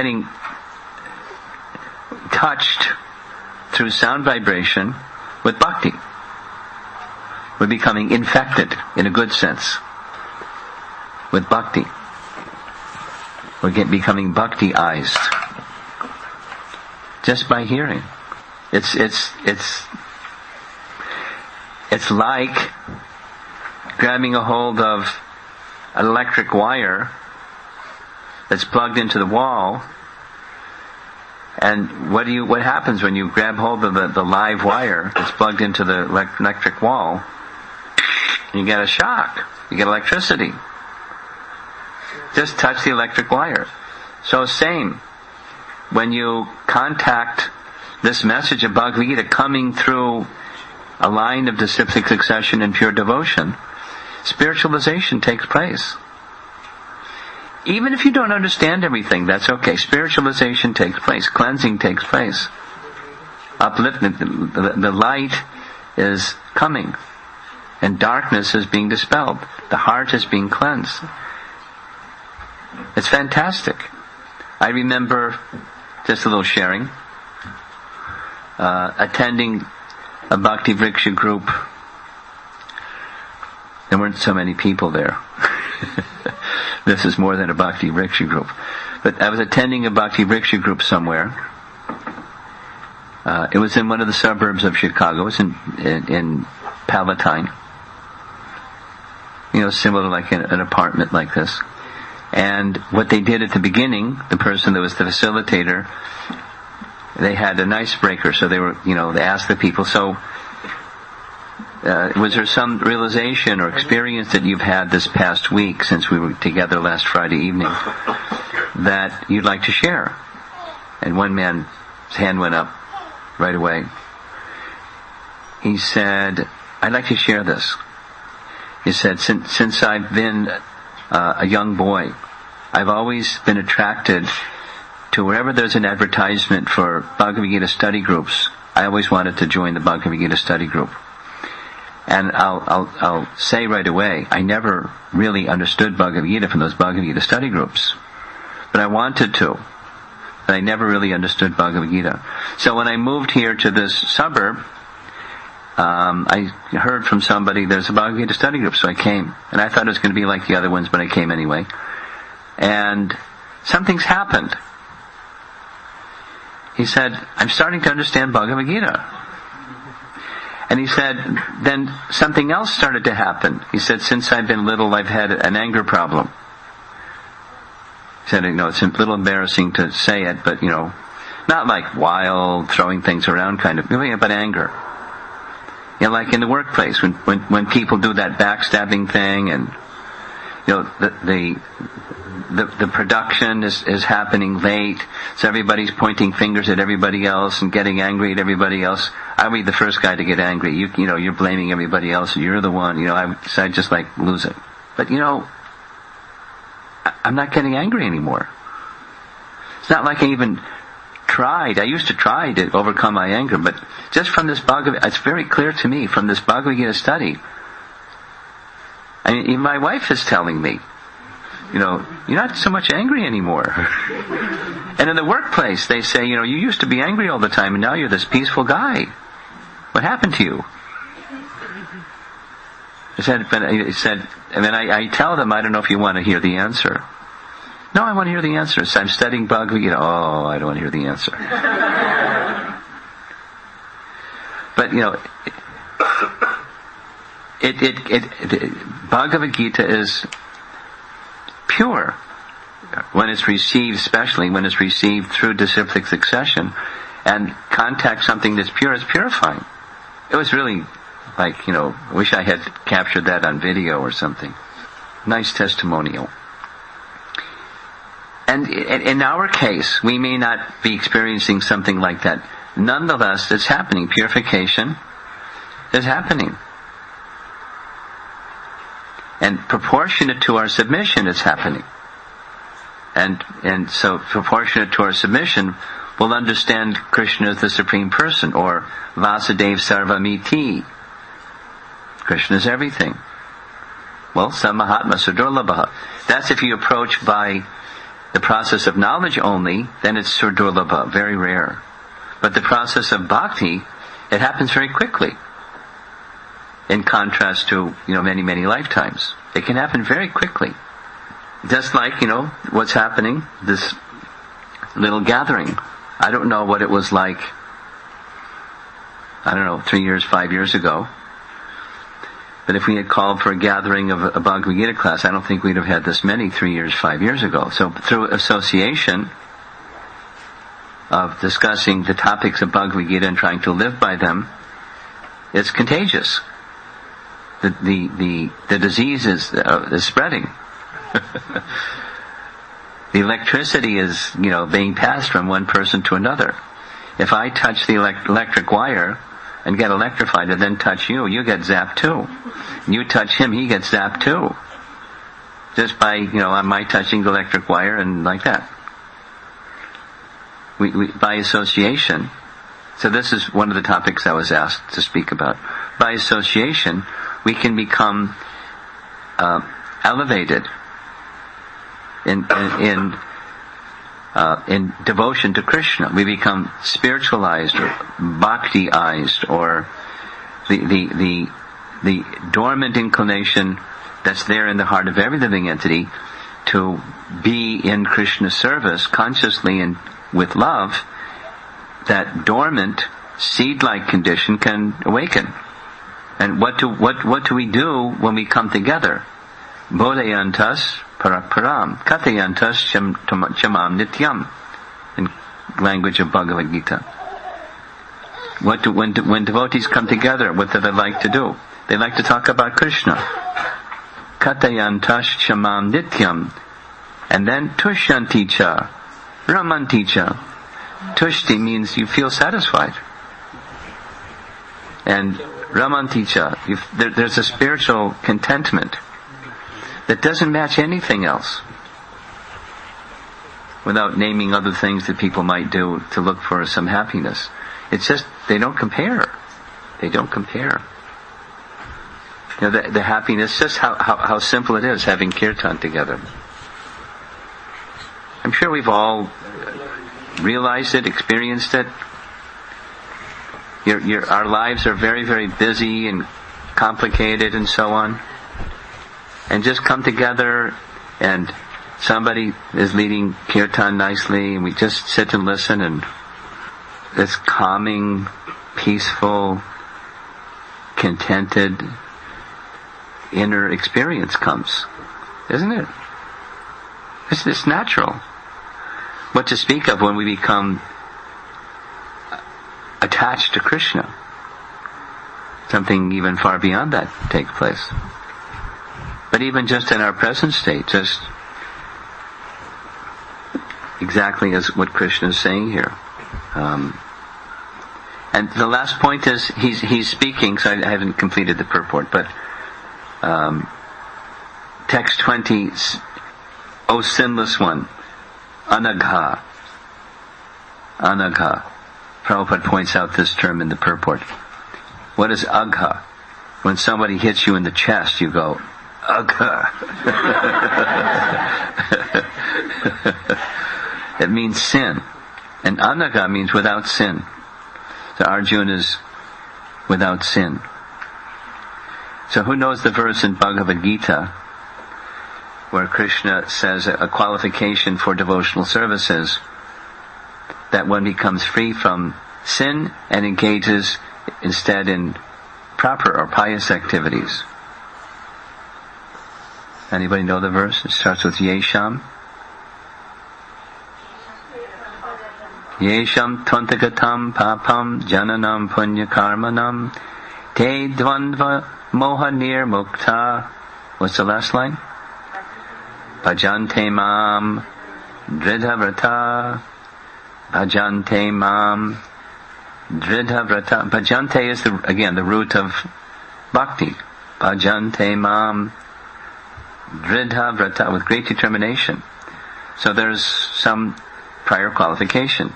touched through sound vibration with bhakti. We're becoming infected, in a good sense, with bhakti. We're becoming bhakti-ized just by hearing. It's like grabbing a hold of an electric wire that's plugged into the wall, and what happens when you grab hold of the live wire that's plugged into the electric wall? You get a shock. You get electricity. Just touch the electric wire. So same, when you contact this message of Bhagavad Gita coming through a line of disciplic succession and pure devotion, spiritualization takes place. Even if you don't understand everything, that's okay. Spiritualization takes place. Cleansing takes place. Upliftment, the light is coming. And darkness is being dispelled. The heart is being cleansed. It's fantastic. I remember, just a little sharing, attending a Bhakti Vriksha group. There weren't so many people there. This is more than a Bhakti Vriksha group. But I was attending a Bhakti Vriksha group somewhere. It was in one of the suburbs of Chicago. It was in Palatine. Similar to like an apartment like this. And what they did at the beginning, the person that was the facilitator, they had an icebreaker. So they asked the people, so was there some realization or experience that you've had this past week since we were together last Friday evening that you'd like to share? And one man's hand went up right away. He said, I'd like to share this. He said, since I've been a young boy, I've always been attracted to wherever there's an advertisement for Bhagavad Gita study groups. I always wanted to join the Bhagavad Gita study group. And I'll say right away, I never really understood Bhagavad Gita from those Bhagavad Gita study groups. But I wanted to. But I never really understood Bhagavad Gita. So when I moved here to this suburb, I heard from somebody there's a Bhagavad Gita study group, so I came. And I thought it was going to be like the other ones, but I came anyway. And something's happened. He said, I'm starting to understand Bhagavad Gita. And he said, then something else started to happen. He said, since I've been little, I've had an anger problem. He said, it's a little embarrassing to say it, but, not like wild, throwing things around kind of, but anger. Like in the workplace, when people do that backstabbing thing and, the production is happening late, so everybody's pointing fingers at everybody else and getting angry at everybody else. I'll be the first guy to get angry. You're blaming everybody else, and you're the one. So I just lose it. But I'm not getting angry anymore. It's not like I even tried. I used to try to overcome my anger, but just from this it's very clear to me from this Bhagavad Gita study. I mean, even my wife is telling me, you're not so much angry anymore. And in the workplace, they say, you used to be angry all the time, and now you're this peaceful guy. What happened to you? I tell them, I don't know if you want to hear the answer. No, I want to hear the answer. So I'm studying Bhagavad Gita. Oh, I don't want to hear the answer. But, Bhagavad Gita is pure when it's received, especially when it's received through disciplic succession, and contact something that's pure is purifying. It was really wish I had captured that on video or something. Nice testimonial. And in our case, we may not be experiencing something like that. Nonetheless, it's happening. Purification is happening. And proportionate to our submission, it's happening. And so proportionate to our submission, we'll understand Krishna as the Supreme Person, or Vasudev Sarvamiti. Krishna is everything. Well, Samahatma Surdurlabha. That's if you approach by the process of knowledge only, then it's Surdurlabha, very rare. But the process of bhakti, it happens very quickly. In contrast to, many, many lifetimes. It can happen very quickly. Just like, what's happening, this little gathering. I don't know what it was like, 3 years, 5 years ago. But if we had called for a gathering of a Bhagavad Gita class, I don't think we'd have had this many 3 years, 5 years ago. So through association of discussing the topics of Bhagavad Gita and trying to live by them, it's contagious. The disease is spreading. The electricity is, being passed from one person to another. If I touch the electric wire and get electrified and then touch you, you get zapped too. You touch him, he gets zapped too. Just by, my touching the electric wire and like that. We by association. So this is one of the topics I was asked to speak about. By association, we can become elevated in devotion to Krishna. We become spiritualized or bhaktiized, or the dormant inclination that's there in the heart of every living entity to be in Krishna's service consciously and with love. That dormant seed-like condition can awaken. And what do we do when we come together? Bodhayantas param katayantas chamam nityam, in language of Bhagavad Gita. When devotees come together, what do they like to do? They like to talk about Krishna. Katayantas chamam nityam, and then tushyanticha, ramanticha. Tushti means you feel satisfied. And ramanticha, there's a spiritual contentment that doesn't match anything else. Without naming other things that people might do to look for some happiness. It's just, they don't compare. They don't compare. You know, the happiness, just how simple it is having kirtan together. I'm sure we've all realized it, experienced it. Our lives are very, very busy and complicated and so on. And just come together and somebody is leading kirtan nicely and we just sit and listen, and this calming, peaceful, contented inner experience comes. Isn't it? It's natural. What to speak of when we become attached to Krishna. Something even far beyond that takes place. But even just in our present state, just exactly as what Krishna is saying here. And the last point is, he's speaking, so I haven't completed the purport, but text 20, O sinless one, anagha. Anagha. Prabhupada points out this term in the purport. What is agha? When somebody hits you in the chest, you go, agha. It means sin. And anagha means without sin. So Arjuna is without sin. So who knows the verse in Bhagavad Gita where Krishna says a qualification for devotional services, that one becomes free from sin and engages instead in proper or pious activities. Anybody know the verse? It starts with Yesham. Yesham tvantagatam papam jananam punya karmanam te dvandva moha nirmukta. What's the last line? Bhajante mam dridhavrata. Bhajante mam dridhavrata. Bhajante is the root of bhakti. Bhajante mam dridhavrata, with great determination. So there's some prior qualification.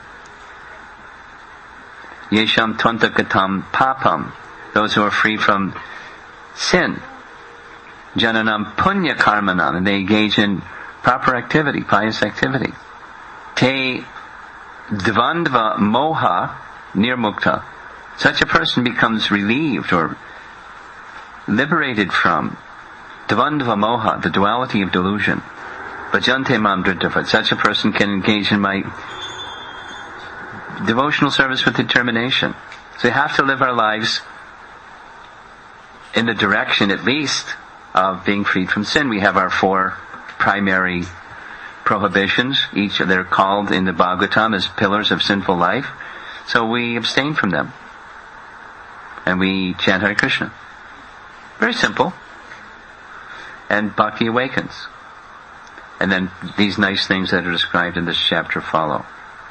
Yesham tvantagatam papam, those who are free from sin. Jananam punya karmanam, and they engage in proper activity, pious activity. Te dvandva moha nirmukta. Such a person becomes relieved or liberated from dvandva moha, the duality of delusion. Bhajante mam dridhavat. Such a person can engage in my devotional service with determination. So we have to live our lives in the direction, at least, of being freed from sin. We have our 4 primary prohibitions. Each they're called in the Bhagavatam as pillars of sinful life. So we abstain from them. And we chant Hare Krishna. Very simple. And bhakti awakens. And then these nice things that are described in this chapter follow.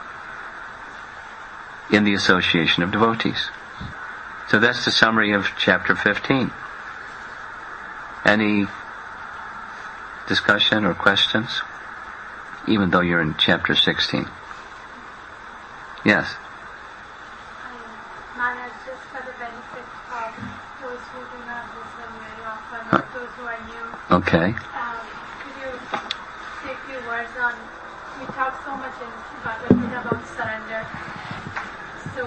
In the association of devotees. So that's the summary of chapter 15. Any discussion or questions? Even though you're in chapter 16. Yes? Maharaj, just for the benefit of those who do not listen very often, those who are new. Okay. Could you say a few words on, we talk so much in Bhagavad Gita about surrender. So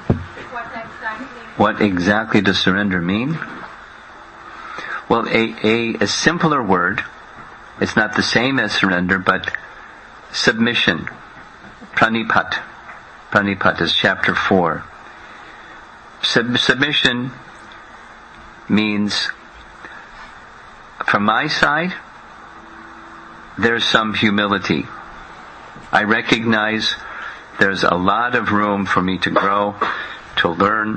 what exactly does surrender mean? Well, a simpler word, it's not the same as surrender, but submission. Pranipat. Pranipat is chapter 4. Submission means, from my side, there's some humility. I recognize there's a lot of room for me to grow, to learn,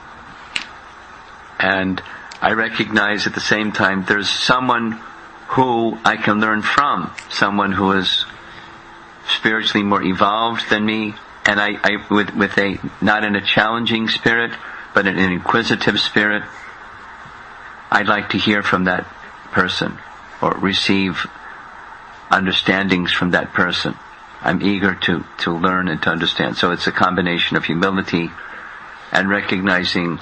and I recognize at the same time there's someone who I can learn from, someone who is spiritually more evolved than me, and I with a, not in a challenging spirit, but in an inquisitive spirit, I'd like to hear from that person or receive understandings from that person. I'm eager to learn and to understand. So it's a combination of humility and recognizing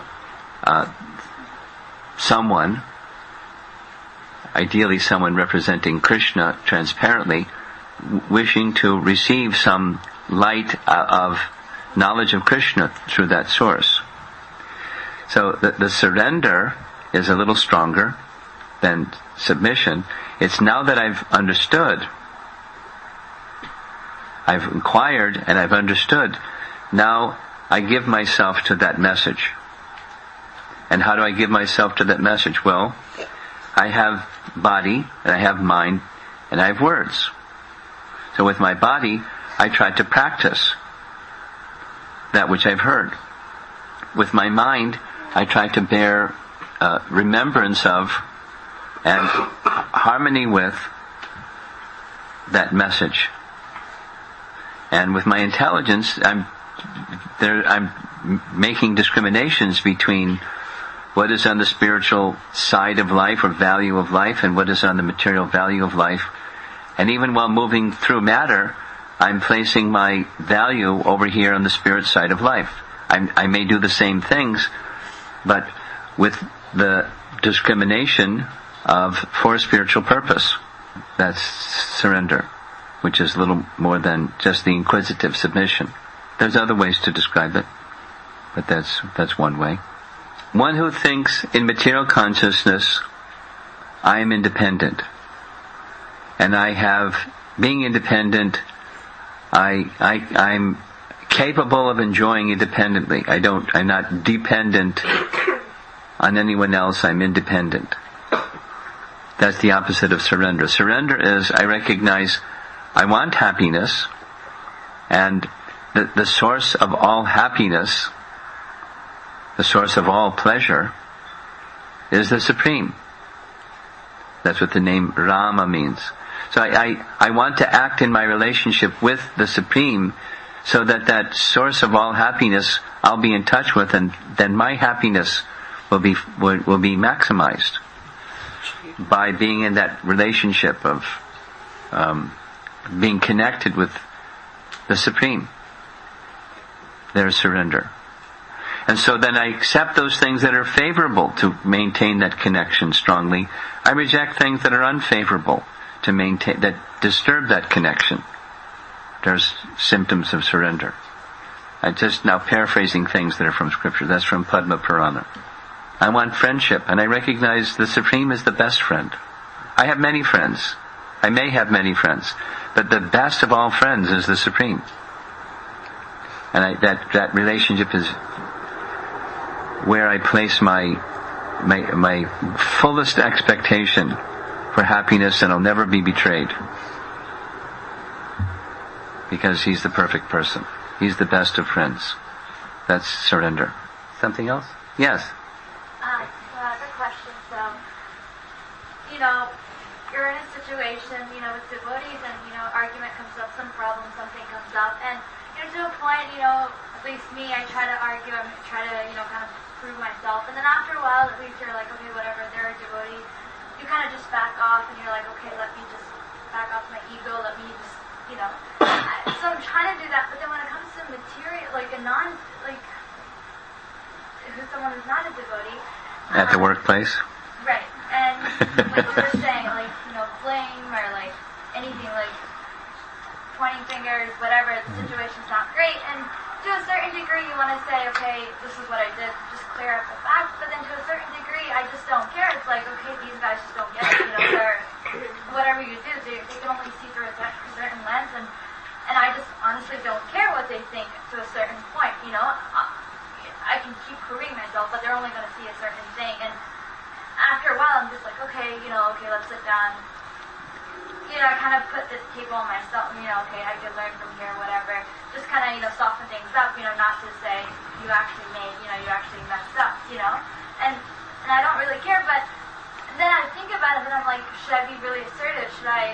someone, ideally someone representing Krishna transparently, wishing to receive some light of knowledge of Krishna through that source. So the surrender is a little stronger than submission. It's now that I've understood, I've inquired and I've understood, now I give myself to that message. And how do I give myself to that message? Well, I have body, and I have mind, and I have words. So with my body, I try to practice that which I've heard. With my mind, I try to bear remembrance of and harmony with that message. And with my intelligence, I'm making discriminations between what is on the spiritual side of life or value of life and what is on the material value of life. And even while moving through matter, I'm placing my value over here on the spirit side of life. I may do the same things, but with the discrimination for a spiritual purpose. That's surrender, which is a little more than just the inquisitive submission. There's other ways to describe it, but that's one way. One who thinks in material consciousness, I am independent. And being independent, I'm capable of enjoying independently. I'm not dependent on anyone else, I'm independent. That's the opposite of surrender. Surrender is, I recognize I want happiness, and the source of all happiness, the source of all pleasure, is the Supreme. That's what the name Rama means. So I want to act in my relationship with the Supreme so that source of all happiness I'll be in touch with, and then my happiness will be maximized by being in that relationship of being connected with the Supreme. There's surrender. And so then I accept those things that are favorable to maintain that connection strongly. I reject things that are unfavorable to maintain, that disturb that connection. There's symptoms of surrender. I'm just now paraphrasing things that are from Scripture. That's from Padma Purana. I want friendship, and I recognize the Supreme is the best friend. I have many friends. I may have many friends, but the best of all friends is the Supreme. And that relationship is where I place my fullest expectation for happiness, and I'll never be betrayed. Because he's the perfect person. He's the best of friends. That's surrender. Something else? Yes. So I have a question. So, you're in a situation, with devotees, and, argument comes up, some problem, something comes up, and, to a point, at least me, I try to argue, I try to, kind of prove myself, and then after a while, at least you're like, okay, whatever, they're a devotee, you kind of just back off, and you're like, okay, let me just back off my ego, let me just, so I'm trying to do that, but then when it comes to material, someone who's not a devotee. At the workplace? Right. And like you were saying, blame or anything, pointing fingers, whatever, the situation's not great, and to a certain degree you want to say, okay, this is what I did, just clear up the facts, but then to a certain degree I just don't care. It's like, okay, these guys just don't get it, they're, whatever you do, they can only see through a certain lens, and I just honestly don't care what they think to a certain point, I can keep proving myself, but they're only going to see a certain thing, and after a while I'm just like, okay, let's sit down, I kind of put this table on myself, okay, I could learn from here, whatever. Just kind of, soften things up, not to say you actually messed up, And I don't really care, but then I think about it and I'm like, should I be really assertive? Should I,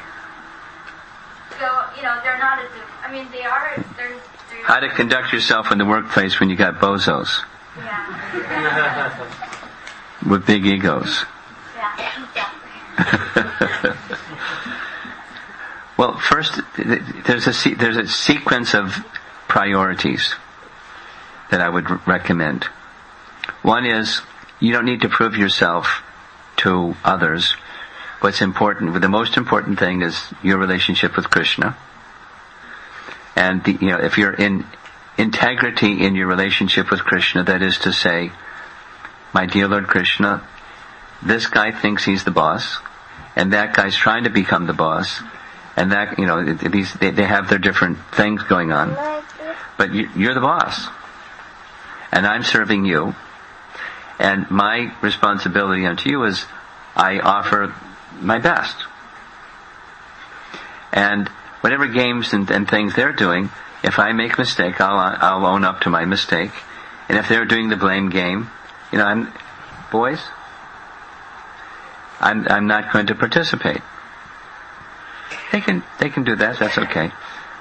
go, they're not as, they are, they're how to conduct yourself in the workplace when you got bozos. Yeah. With big egos. Yeah, exactly. Well, first, there's a sequence of priorities that I would recommend. One is, you don't need to prove yourself to others. What's important, the most important thing is your relationship with Krishna. And if you're in integrity in your relationship with Krishna, that is to say, my dear Lord Krishna, this guy thinks he's the boss, and that guy's trying to become the boss, and that, they have their different things going on, but you're the boss, and I'm serving you, and my responsibility unto you is I offer my best. And whatever games and things they're doing, if I make a mistake, I'll own up to my mistake. And if they're doing the blame game, I'm not going to participate. They can do that. That's okay.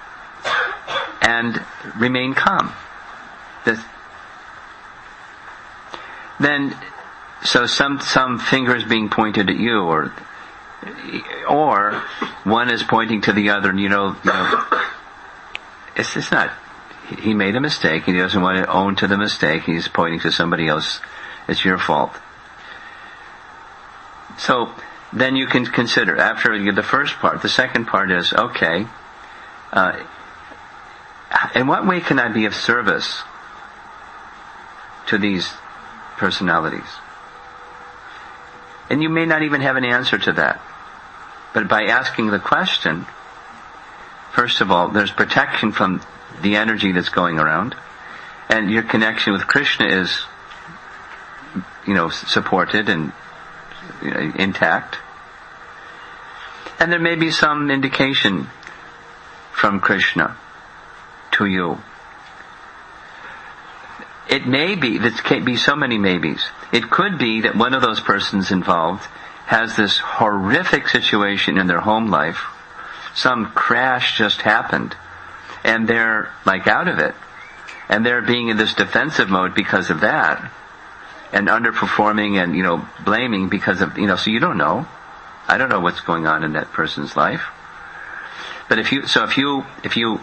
And remain calm. So some fingers being pointed at you, or one is pointing to the other, and it's not. He made a mistake, and he doesn't want to own to the mistake. He's pointing to somebody else. It's your fault. So then you can consider, after the first part, the second part is, okay, in what way can I be of service to these personalities? And you may not even have an answer to that. But by asking the question, first of all, there's protection from the energy that's going around, and your connection with Krishna is, supported and intact. And there may be some indication from Krishna to you. It may be, there can't be so many maybes. It could be that one of those persons involved has this horrific situation in their home life. Some crash just happened, and they're out of it. And they're being in this defensive mode because of that, and underperforming and, blaming because of, so you don't know. I don't know what's going on in that person's life. But if you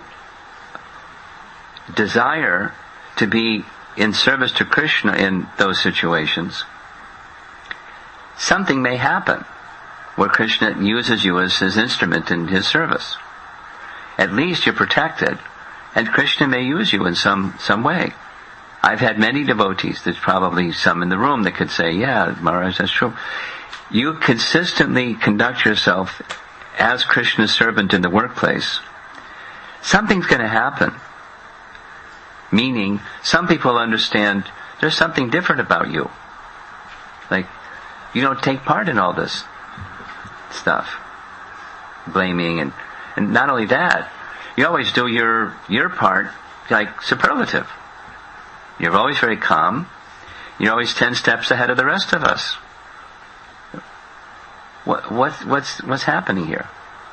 desire to be in service to Krishna in those situations, something may happen where Krishna uses you as his instrument in his service. At least you're protected, and Krishna may use you in some way. I've had many devotees, there's probably some in the room that could say, yeah, Maharaj, that's true. You consistently conduct yourself as Krishna's servant in the workplace, something's going to happen. Meaning, some people understand there's something different about you. You don't take part in all this stuff. Blaming and not only that, you always do your part superlative. You're always very calm. You're always 10 steps ahead of the rest of us. What's happening here?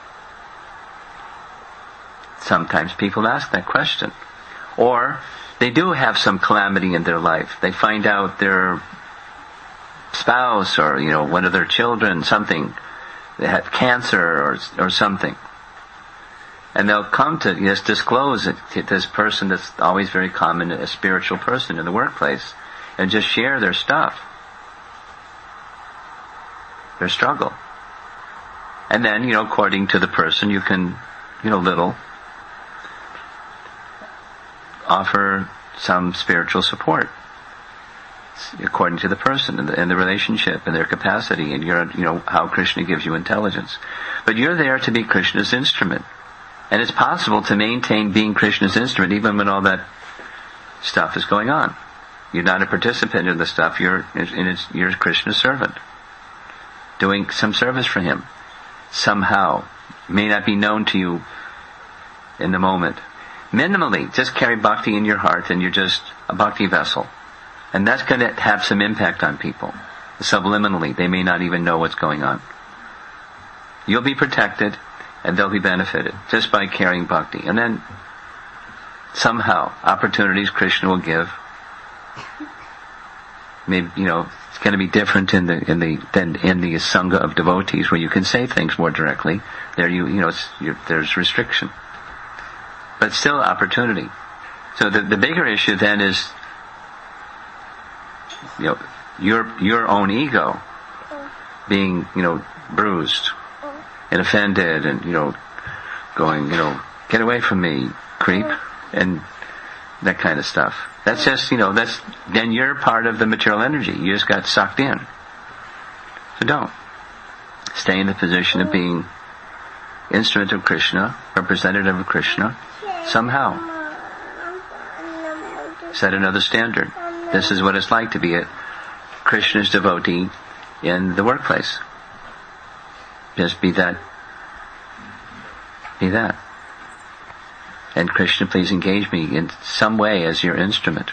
Sometimes people ask that question. Or they do have some calamity in their life. They find out their spouse or, one of their children, something, they have cancer or something. And they'll come to just disclose it to this person that's always very common, a spiritual person in the workplace, and just share their stuff, their struggle. And then, according to the person, you can, offer some spiritual support according to the person and the relationship and their capacity and how Krishna gives you intelligence. But you're there to be Krishna's instrument. And it's possible to maintain being Krishna's instrument even when all that stuff is going on. You're not a participant in the stuff, you're Krishna's servant, doing some service for him. somehow. May not be known to you in the moment. Minimally, just carry bhakti in your heart and you're just a bhakti vessel. And that's going to have some impact on people. Subliminally, they may not even know what's going on. You'll be protected and they'll be benefited just by carrying bhakti. And then somehow, opportunities Krishna will give. Maybe, it's going to be different than in the sangha of devotees where you can say things more directly. There there's restriction. But still opportunity. So the bigger issue then is, your own ego being, bruised and offended and, going, get away from me, creep, and that kind of stuff. That's just, then you're part of the material energy. You just got sucked in. So don't. Stay in the position of being instrument of Krishna, representative of Krishna, somehow. Set another standard. This is what it's like to be a Krishna's devotee in the workplace. Just be that. Be that. And Krishna, please engage me in some way as your instrument.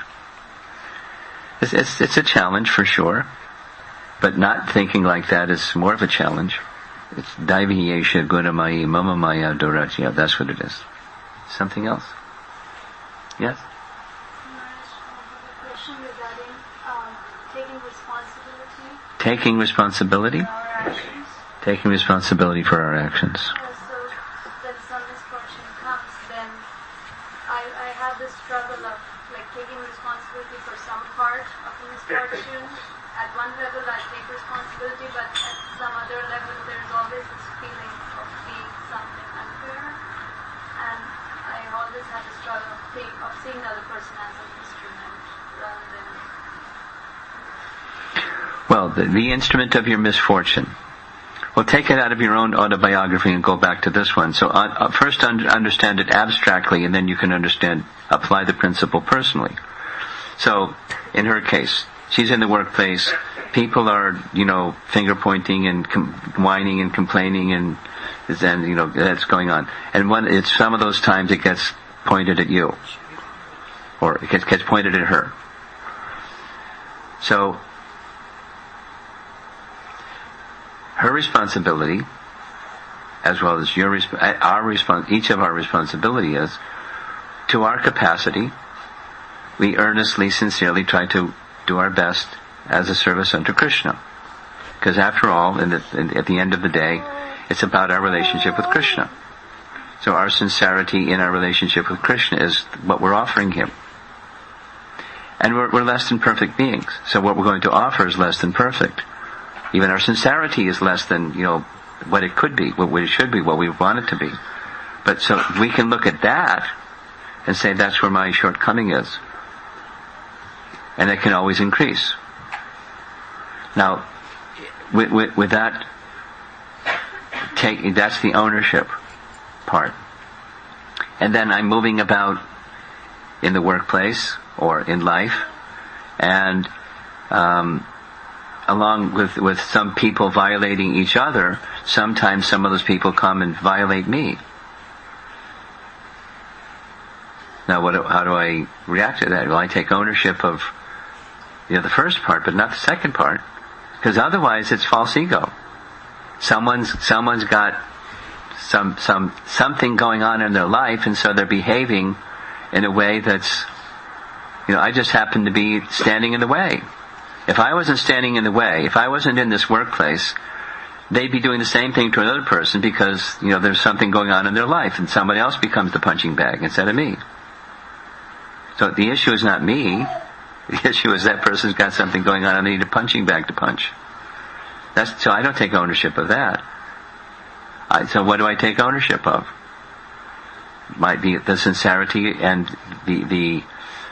It's a challenge for sure, but not thinking like that is more of a challenge. It's Daivi Yesha Gunamayi Mama Maya Duratya. That's what it is. Something else? Yes? Question regarding taking responsibility. Taking responsibility? For our actions. Taking responsibility for our actions. So when some misfortune comes, then I have this struggle of taking responsibility for some part of the misfortune. At one level I take responsibility, but at some other level there's always this feeling of being something unfair. And I always have a struggle of seeing the other person as an instrument rather than... Well, the instrument of your misfortune. Well, take it out of your own autobiography and go back to this one. So first understand it abstractly, and then you can apply the principle personally. So, in her case, she's in the workplace. People are, finger pointing and whining and complaining, and that's going on. And it's some of those times it gets pointed at you, or it gets pointed at her. So, her responsibility, as well as each of our responsibility is, to our capacity, we earnestly, sincerely try to do our best as a service unto Krishna. Because after all, at the end of the day, it's about our relationship with Krishna. So our sincerity in our relationship with Krishna is what we're offering Him. And we're less than perfect beings. So what we're going to offer is less than perfect. Even our sincerity is less than, what it could be, what it should be, what we want it to be. But so we can look at that and say that's where my shortcoming is. And it can always increase. Now, with that, that's the ownership part. And then I'm moving about in the workplace or in life, and along with some people violating each other, sometimes some of those people come and violate me. Now, how do I react to that? Well, I take ownership of the first part, but not the second part, because otherwise it's false ego. Someone's got something going on in their life, and so they're behaving in a way that's, I just happen to be standing in the way. If I wasn't standing in the way, if I wasn't in this workplace, they'd be doing the same thing to another person because, there's something going on in their life, and somebody else becomes the punching bag instead of me. So the issue is not me. The issue is that person's got something going on and they need a punching bag to punch. So I don't take ownership of that. So what do I take ownership of? Might be the sincerity and the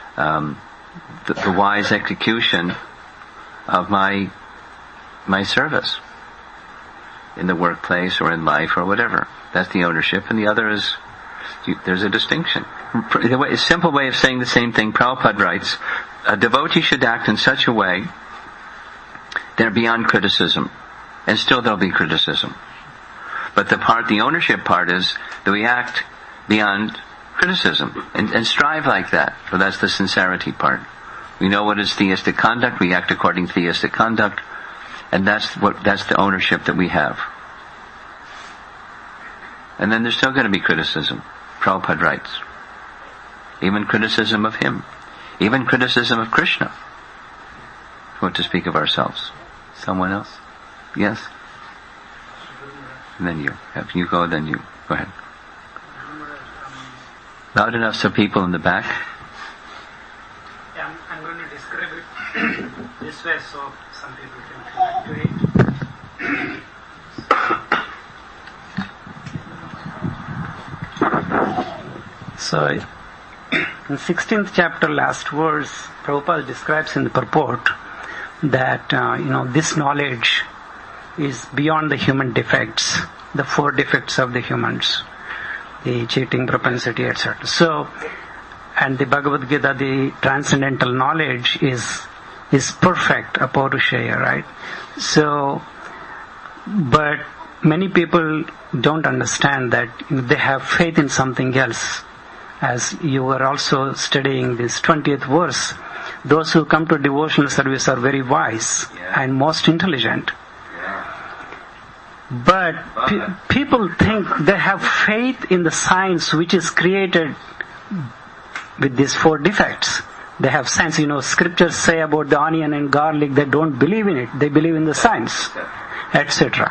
wise execution of my service in the workplace or in life or whatever. That's the ownership, and the other is there's a distinction. A simple way of saying the same thing, Prabhupada writes, a devotee should act in such a way they're beyond criticism, and still there'll be criticism. But the ownership part is that we act beyond criticism and strive like that. So that's the sincerity part. We know what is theistic conduct, we act according to theistic conduct, and that's the ownership that we have. And then there's still going to be criticism. Prabhupada writes. Even criticism of him. Even criticism of Krishna. What to speak of ourselves. Someone else? Yes? And then you. If you go, then you. Go ahead. Loud enough so people in the back. Yeah, I'm going to describe it this way so some people can connect to it. So, in 16th chapter, last verse, Prabhupada describes in the purport that, this knowledge is beyond the human defects, the 4 defects of the humans, the cheating propensity, etc. So, and the Bhagavad Gita, the transcendental knowledge is perfect, apaurushaya, right? So, but many people don't understand that they have faith in something else. As you were also studying this 20th verse, those who come to devotional service are very wise and most intelligent. But people think they have faith in the science which is created with these 4 defects. They have science, scriptures say about the onion and garlic, they don't believe in it, they believe in the science, etc.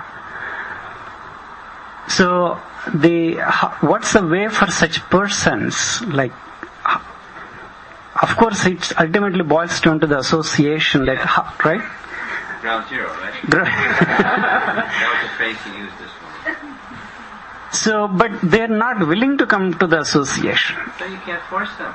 So, what's the way for such persons? Like, of course, it ultimately boils down to the association, right? Ground zero, right? That was the phrase he used this morning. So, but they're not willing to come to the association. So you can't force them.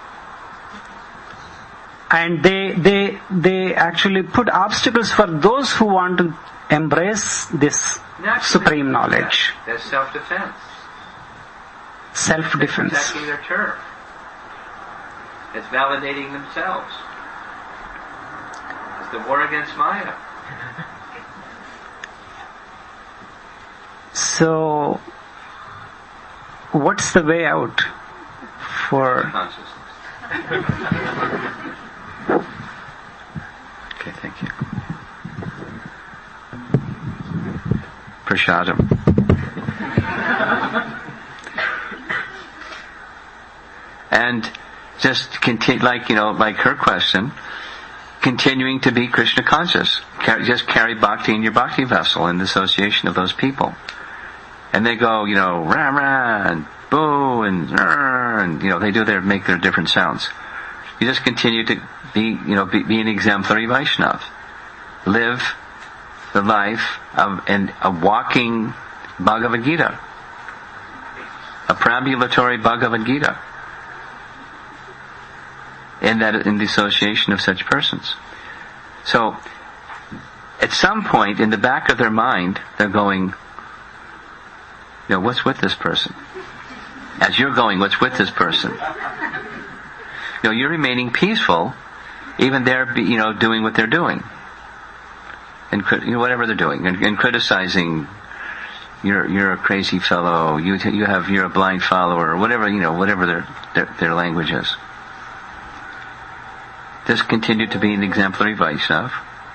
And they actually put obstacles for those who want to embrace this supreme knowledge. That's self-defense. Self-defense. It's protecting their turf. It's validating themselves. It's the war against Maya. So, what's the way out for... Consciousness. Okay, thank you. Prasadam. And just continue, like her question, continuing to be Krishna conscious. Just carry bhakti in your bhakti vessel in the association of those people. And they go, rah rah and boo and they make their different sounds. You just continue to be an exemplary Vaishnava. Live the life of a walking Bhagavad Gita. A perambulatory Bhagavad Gita. In the association of such persons. So, at some point in the back of their mind, they're going, what's with this person? As you're going, what's with this person? You're remaining peaceful, even they're, doing what they're doing. And, whatever they're doing. And criticizing, you're a crazy fellow, you're a blind follower, or whatever their language is. Just continue to be an exemplary Vaishnava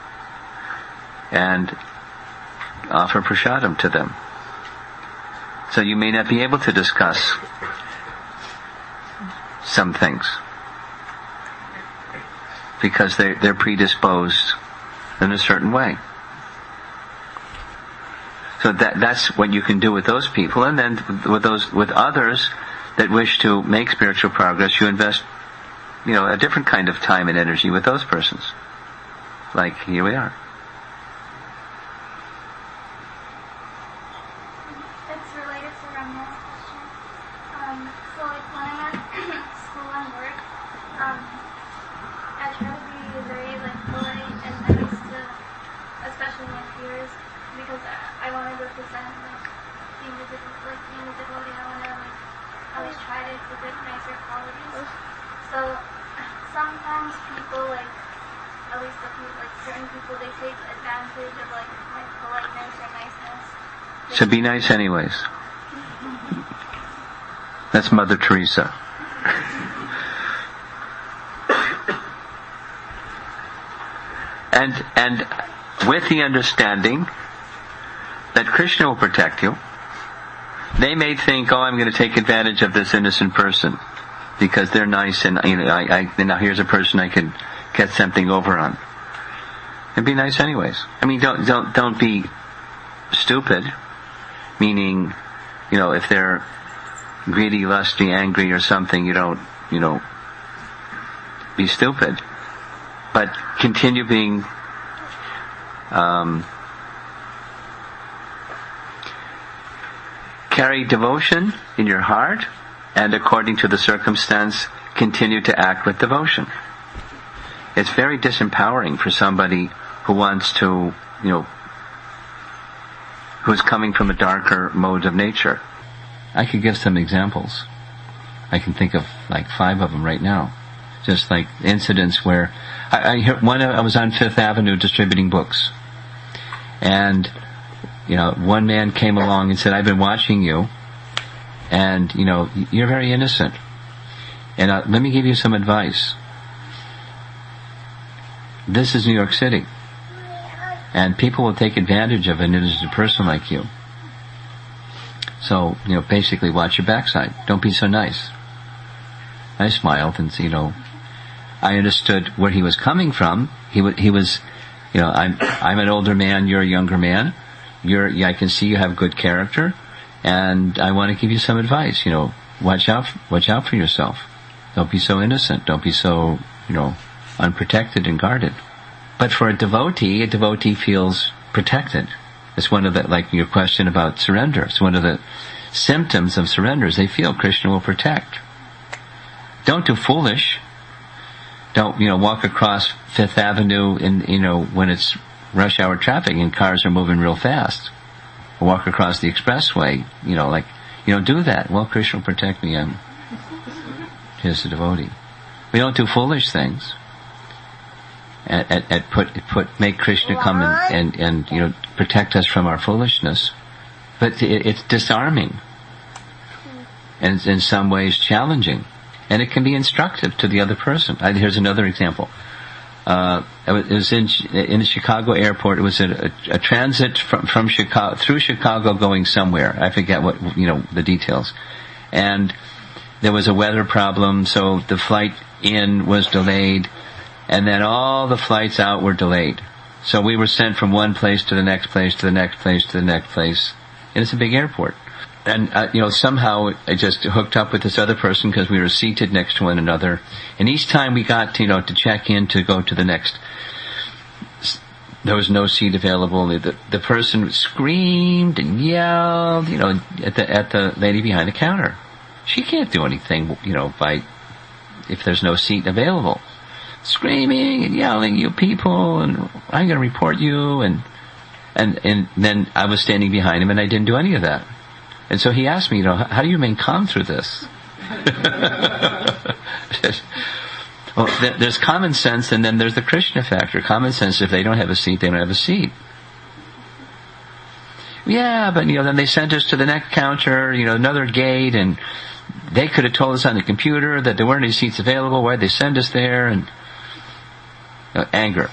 and offer prasadam to them. So you may not be able to discuss some things because they're predisposed in a certain way. So that's what you can do with those people, and then with others that wish to make spiritual progress, you invest a different kind of time and energy with those persons. Like here we are. It's related to Ramya's question. So like when I'm at school and work, I try to be very polite and nice to, especially my peers, because I want to represent being a devotee. I want to always try to exhibit nicer qualities. So sometimes people, at least certain people, they take advantage of my politeness or niceness. So be nice anyways. That's Mother Teresa. And with the understanding that Krishna will protect you, they may think, oh, I'm going to take advantage of this innocent person because they're nice, and now here's a person I could get something over on. And be nice anyways. I mean, don't be stupid. Meaning, if they're greedy, lusty, angry, or something, you don't be stupid. But continue being carry devotion in your heart, and according to the circumstance, continue to act with devotion. It's very disempowering for somebody who wants to, who's coming from a darker mode of nature. I could give some examples. I can think of like 5 of them right now. Just like incidents where I was on Fifth Avenue distributing books, and one man came along and said, I've been watching you, and you're very innocent, and let me give you some advice. This is New York City, and people will take advantage of an innocent person like you. So, basically watch your backside. Don't be so nice. I smiled and, I understood where he was coming from. He was, I'm an older man, you're a younger man. I can see you have good character, and I want to give you some advice. Watch out for yourself. Don't be so innocent. Don't be so, unprotected and guarded. But for a devotee feels protected. It's one of the, like your question about surrender. It's one of the symptoms of surrender is they feel Krishna will protect. Don't do foolish. Don't, walk across Fifth Avenue when it's rush hour traffic and cars are moving real fast. Or walk across the expressway, do that. Well, Krishna will protect me. I'm his devotee. We don't do foolish things. Make Krishna come and protect us from our foolishness. But it's disarming. And in some ways challenging. And it can be instructive to the other person. Here's another example. It was in the Chicago airport. It was a transit from Chicago, through Chicago going somewhere. I forget what, the details. And there was a weather problem, so the flight in was delayed, and then all the flights out were delayed. So we were sent from one place to the next place, to the next place, to the next place. And it's a big airport. And, somehow I just hooked up with this other person because we were seated next to one another. And each time we got, to check in to go to the next, there was no seat available. The person screamed and yelled, at the lady behind the counter. She can't do anything, if there's no seat available. Screaming and yelling, you people, and I'm going to report you. And then I was standing behind him and I didn't do any of that. And so he asked me, how do you remain calm through this? Well, there's common sense, and then there's the Krishna factor. Common sense, if they don't have a seat, they don't have a seat. Yeah, but, then they sent us to the next counter, another gate, and they could have told us on the computer that there weren't any seats available. Why'd they send us there? And anger.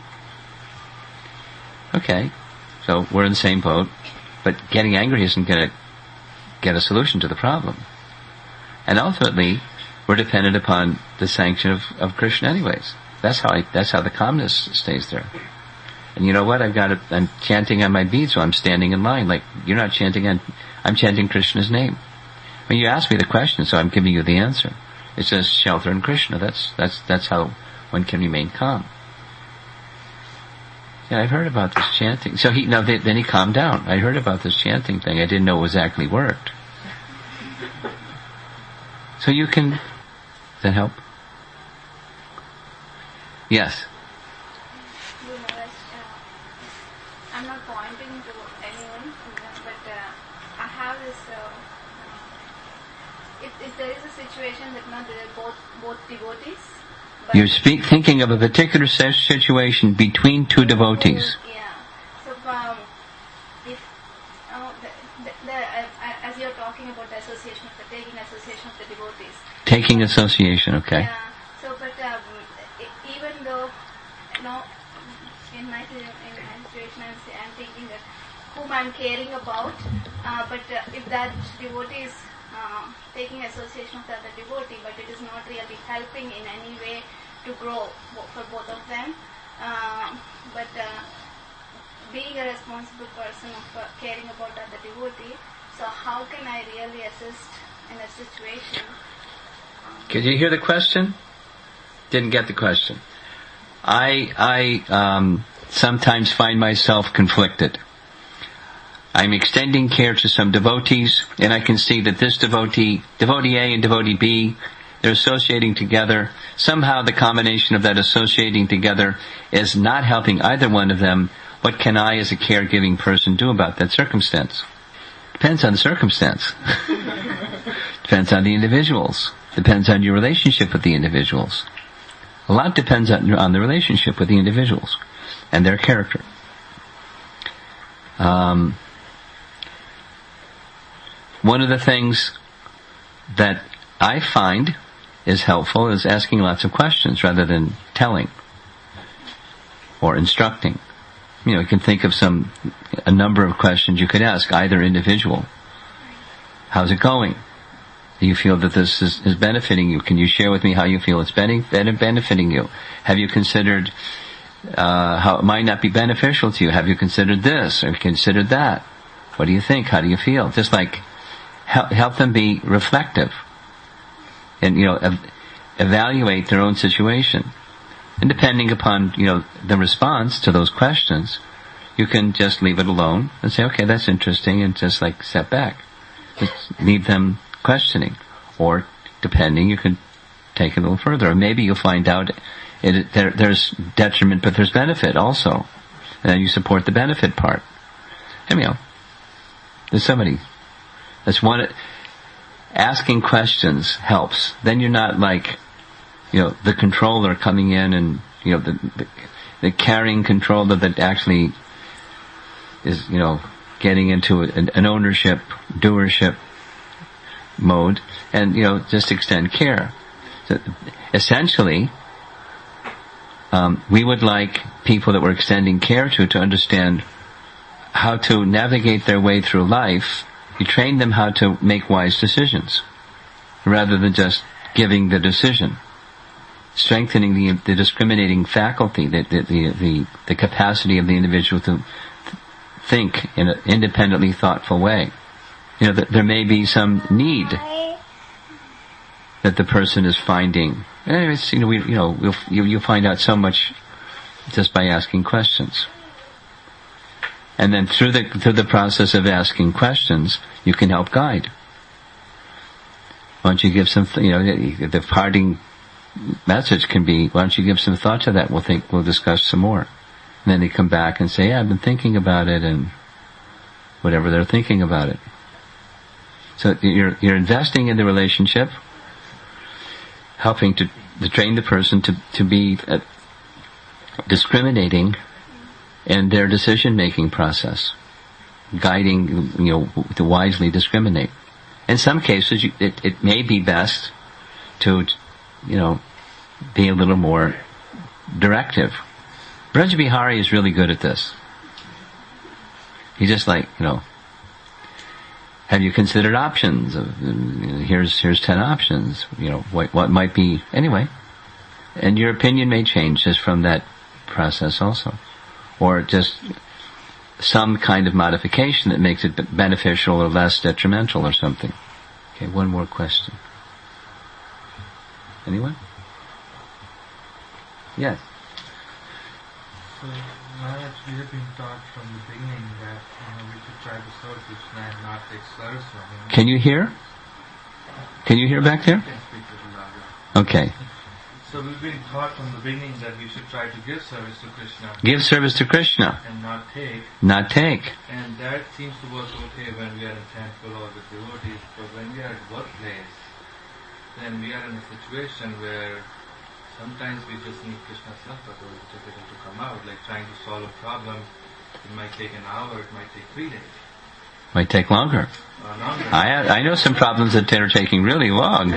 Okay, so we're in the same boat, but getting angry isn't going to get a solution to the problem. And ultimately, we're dependent upon the sanction of Krishna anyways. That's how the calmness stays there. And you know what? I'm chanting on my beads, so I'm standing in line. Like, you're not chanting I'm chanting Krishna's name. I mean, you asked me the question, so I'm giving you the answer. It says shelter in Krishna. That's how one can remain calm. Yeah, I've heard about this chanting. So then he calmed down. I heard about this chanting thing. I didn't know it exactly worked. So you can... Does that help? Yes. I'm not pointing to anyone, but I have this... if there is a situation that they're both devotees... You're thinking of a particular situation between two devotees. Yeah. So, if Taking association, okay. Yeah. So, but even though, in my situation, I'm thinking that whom I'm caring about, but if that devotee is taking association of the other devotee, but it is not really helping in any way to grow for both of them. But being a responsible person of caring about other devotee, so how can I really assist in a situation? Did you hear the question? Didn't get the question. I sometimes find myself conflicted. I'm extending care to some devotees, and I can see that this devotee A and devotee B, they're associating together. Somehow the combination of that associating together is not helping either one of them. What can I as a caregiving person do about that circumstance? Depends on the circumstance. Depends on the individuals. Depends on your relationship with the individuals. A lot depends on the relationship with the individuals and their character. One of the things that I find is helpful is asking lots of questions rather than telling or instructing. You can think of a number of questions you could ask either individual. How's it going? Do you feel that this is benefiting you? Can you share with me how you feel it's benefiting you? Have you considered how it might not be beneficial to you? Have you considered this or considered that? What do you think? How do you feel? Just like help them be reflective and evaluate their own situation. And depending upon the response to those questions, you can just leave it alone and say, okay, that's interesting, and just step back. Just leave them questioning. Or, depending, you can take it a little further. Or maybe you'll find out there's detriment, but there's benefit also. And then you support the benefit part. There's somebody. That's one. Asking questions helps. Then you're not the controller coming in and, the carrying controller that actually is, getting into an ownership, doership mode, and, just extend care. So, essentially, we would like people that we're extending care to understand how to navigate their way through life. You train them how to make wise decisions, rather than just giving the decision. Strengthening the discriminating faculty, the capacity of the individual to think in an independently thoughtful way. There may be some need that the person is finding. Anyways, you'll find out so much just by asking questions. And then through the process of asking questions, you can help guide. Why don't you give some, the parting message can be, why don't you give some thought to that? We'll discuss some more. And then they come back and say, yeah, I've been thinking about it, and whatever they're thinking about it. So you're investing in the relationship, helping to train the person to be discriminating in their decision-making process, guiding, to wisely discriminate. In some cases, it may be best to, be a little more directive. Braj Bihari is really good at this. He's just have you considered options? Here's 10 options. What might be, anyway. And your opinion may change just from that process also. Or just some kind of modification that makes it beneficial or less detrimental or something. Okay, one more question. Anyone? Yes. So, Maharaj, we have been taught from the beginning that we should try to serve Krishna and not take service from him. Can you hear? Can you hear back there? I can speak a little louder. Okay. So we've been taught from the beginning that we should try to give service to Krishna. Give service to Krishna. And not take. Not take. And that seems to work okay when we are in temple or with devotees, but when we are at workplace, then we are in a situation where sometimes we just need Krishna's help, otherwise it's difficult to come out. Like trying to solve a problem, it might take an hour, it might take 3 days. Might take longer. I know some problems that are taking really long.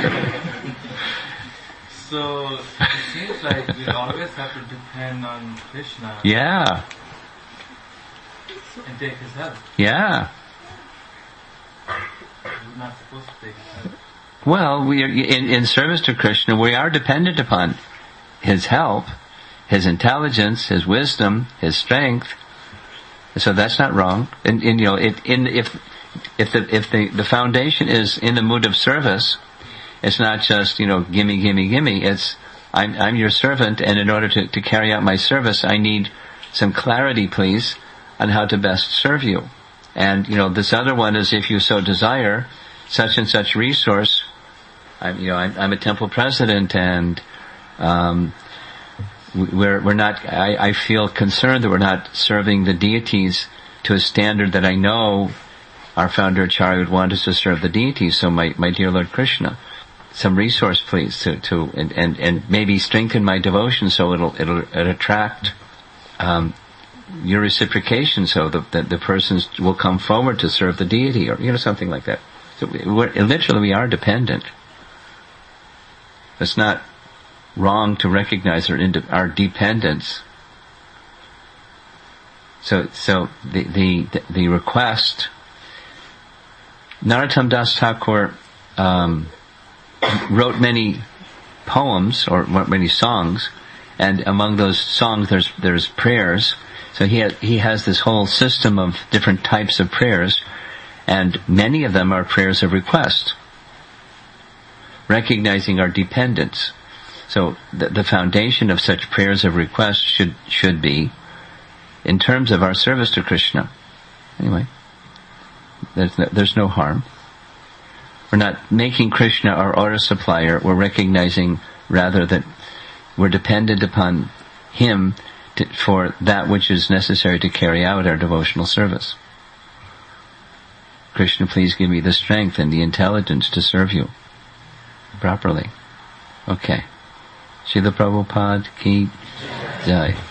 So it seems like we always have to depend on Krishna. Yeah. And take his help. Yeah. We're not supposed to take his help. Well, we are in service to Krishna. We are dependent upon his help, his intelligence, his wisdom, his strength. So that's not wrong. And you know, if the foundation is in the mood of service, it's not just, you know, gimme. It's I'm your servant, and in order to carry out my service, I need some clarity, please, on how to best serve you. And you know, this other one is, if you so desire, such and such resource. I'm a temple president, and we're not. I feel concerned that we're not serving the deities to a standard that I know our founder Acharya would want us to serve the deities. So my dear Lord Krishna, some resource, please, to maybe strengthen my devotion so it'll attract your reciprocation, so that the persons will come forward to serve the deity, or you know, something like that. So we are dependent. It's not wrong to recognize our dependence. So the request. Narottam Das Thakur wrote many poems, or many songs, and among those songs there's prayers. So he has this whole system of different types of prayers, and many of them are prayers of request, recognizing our dependence. So the foundation of such prayers of request should be in terms of our service to Krishna. Anyway, there's no harm. We're not making Krishna our order supplier. We're recognizing rather that we're dependent upon him for that which is necessary to carry out our devotional service. Krishna, please give me the strength and the intelligence to serve you properly. Okay. Srila Prabhupada ki jai.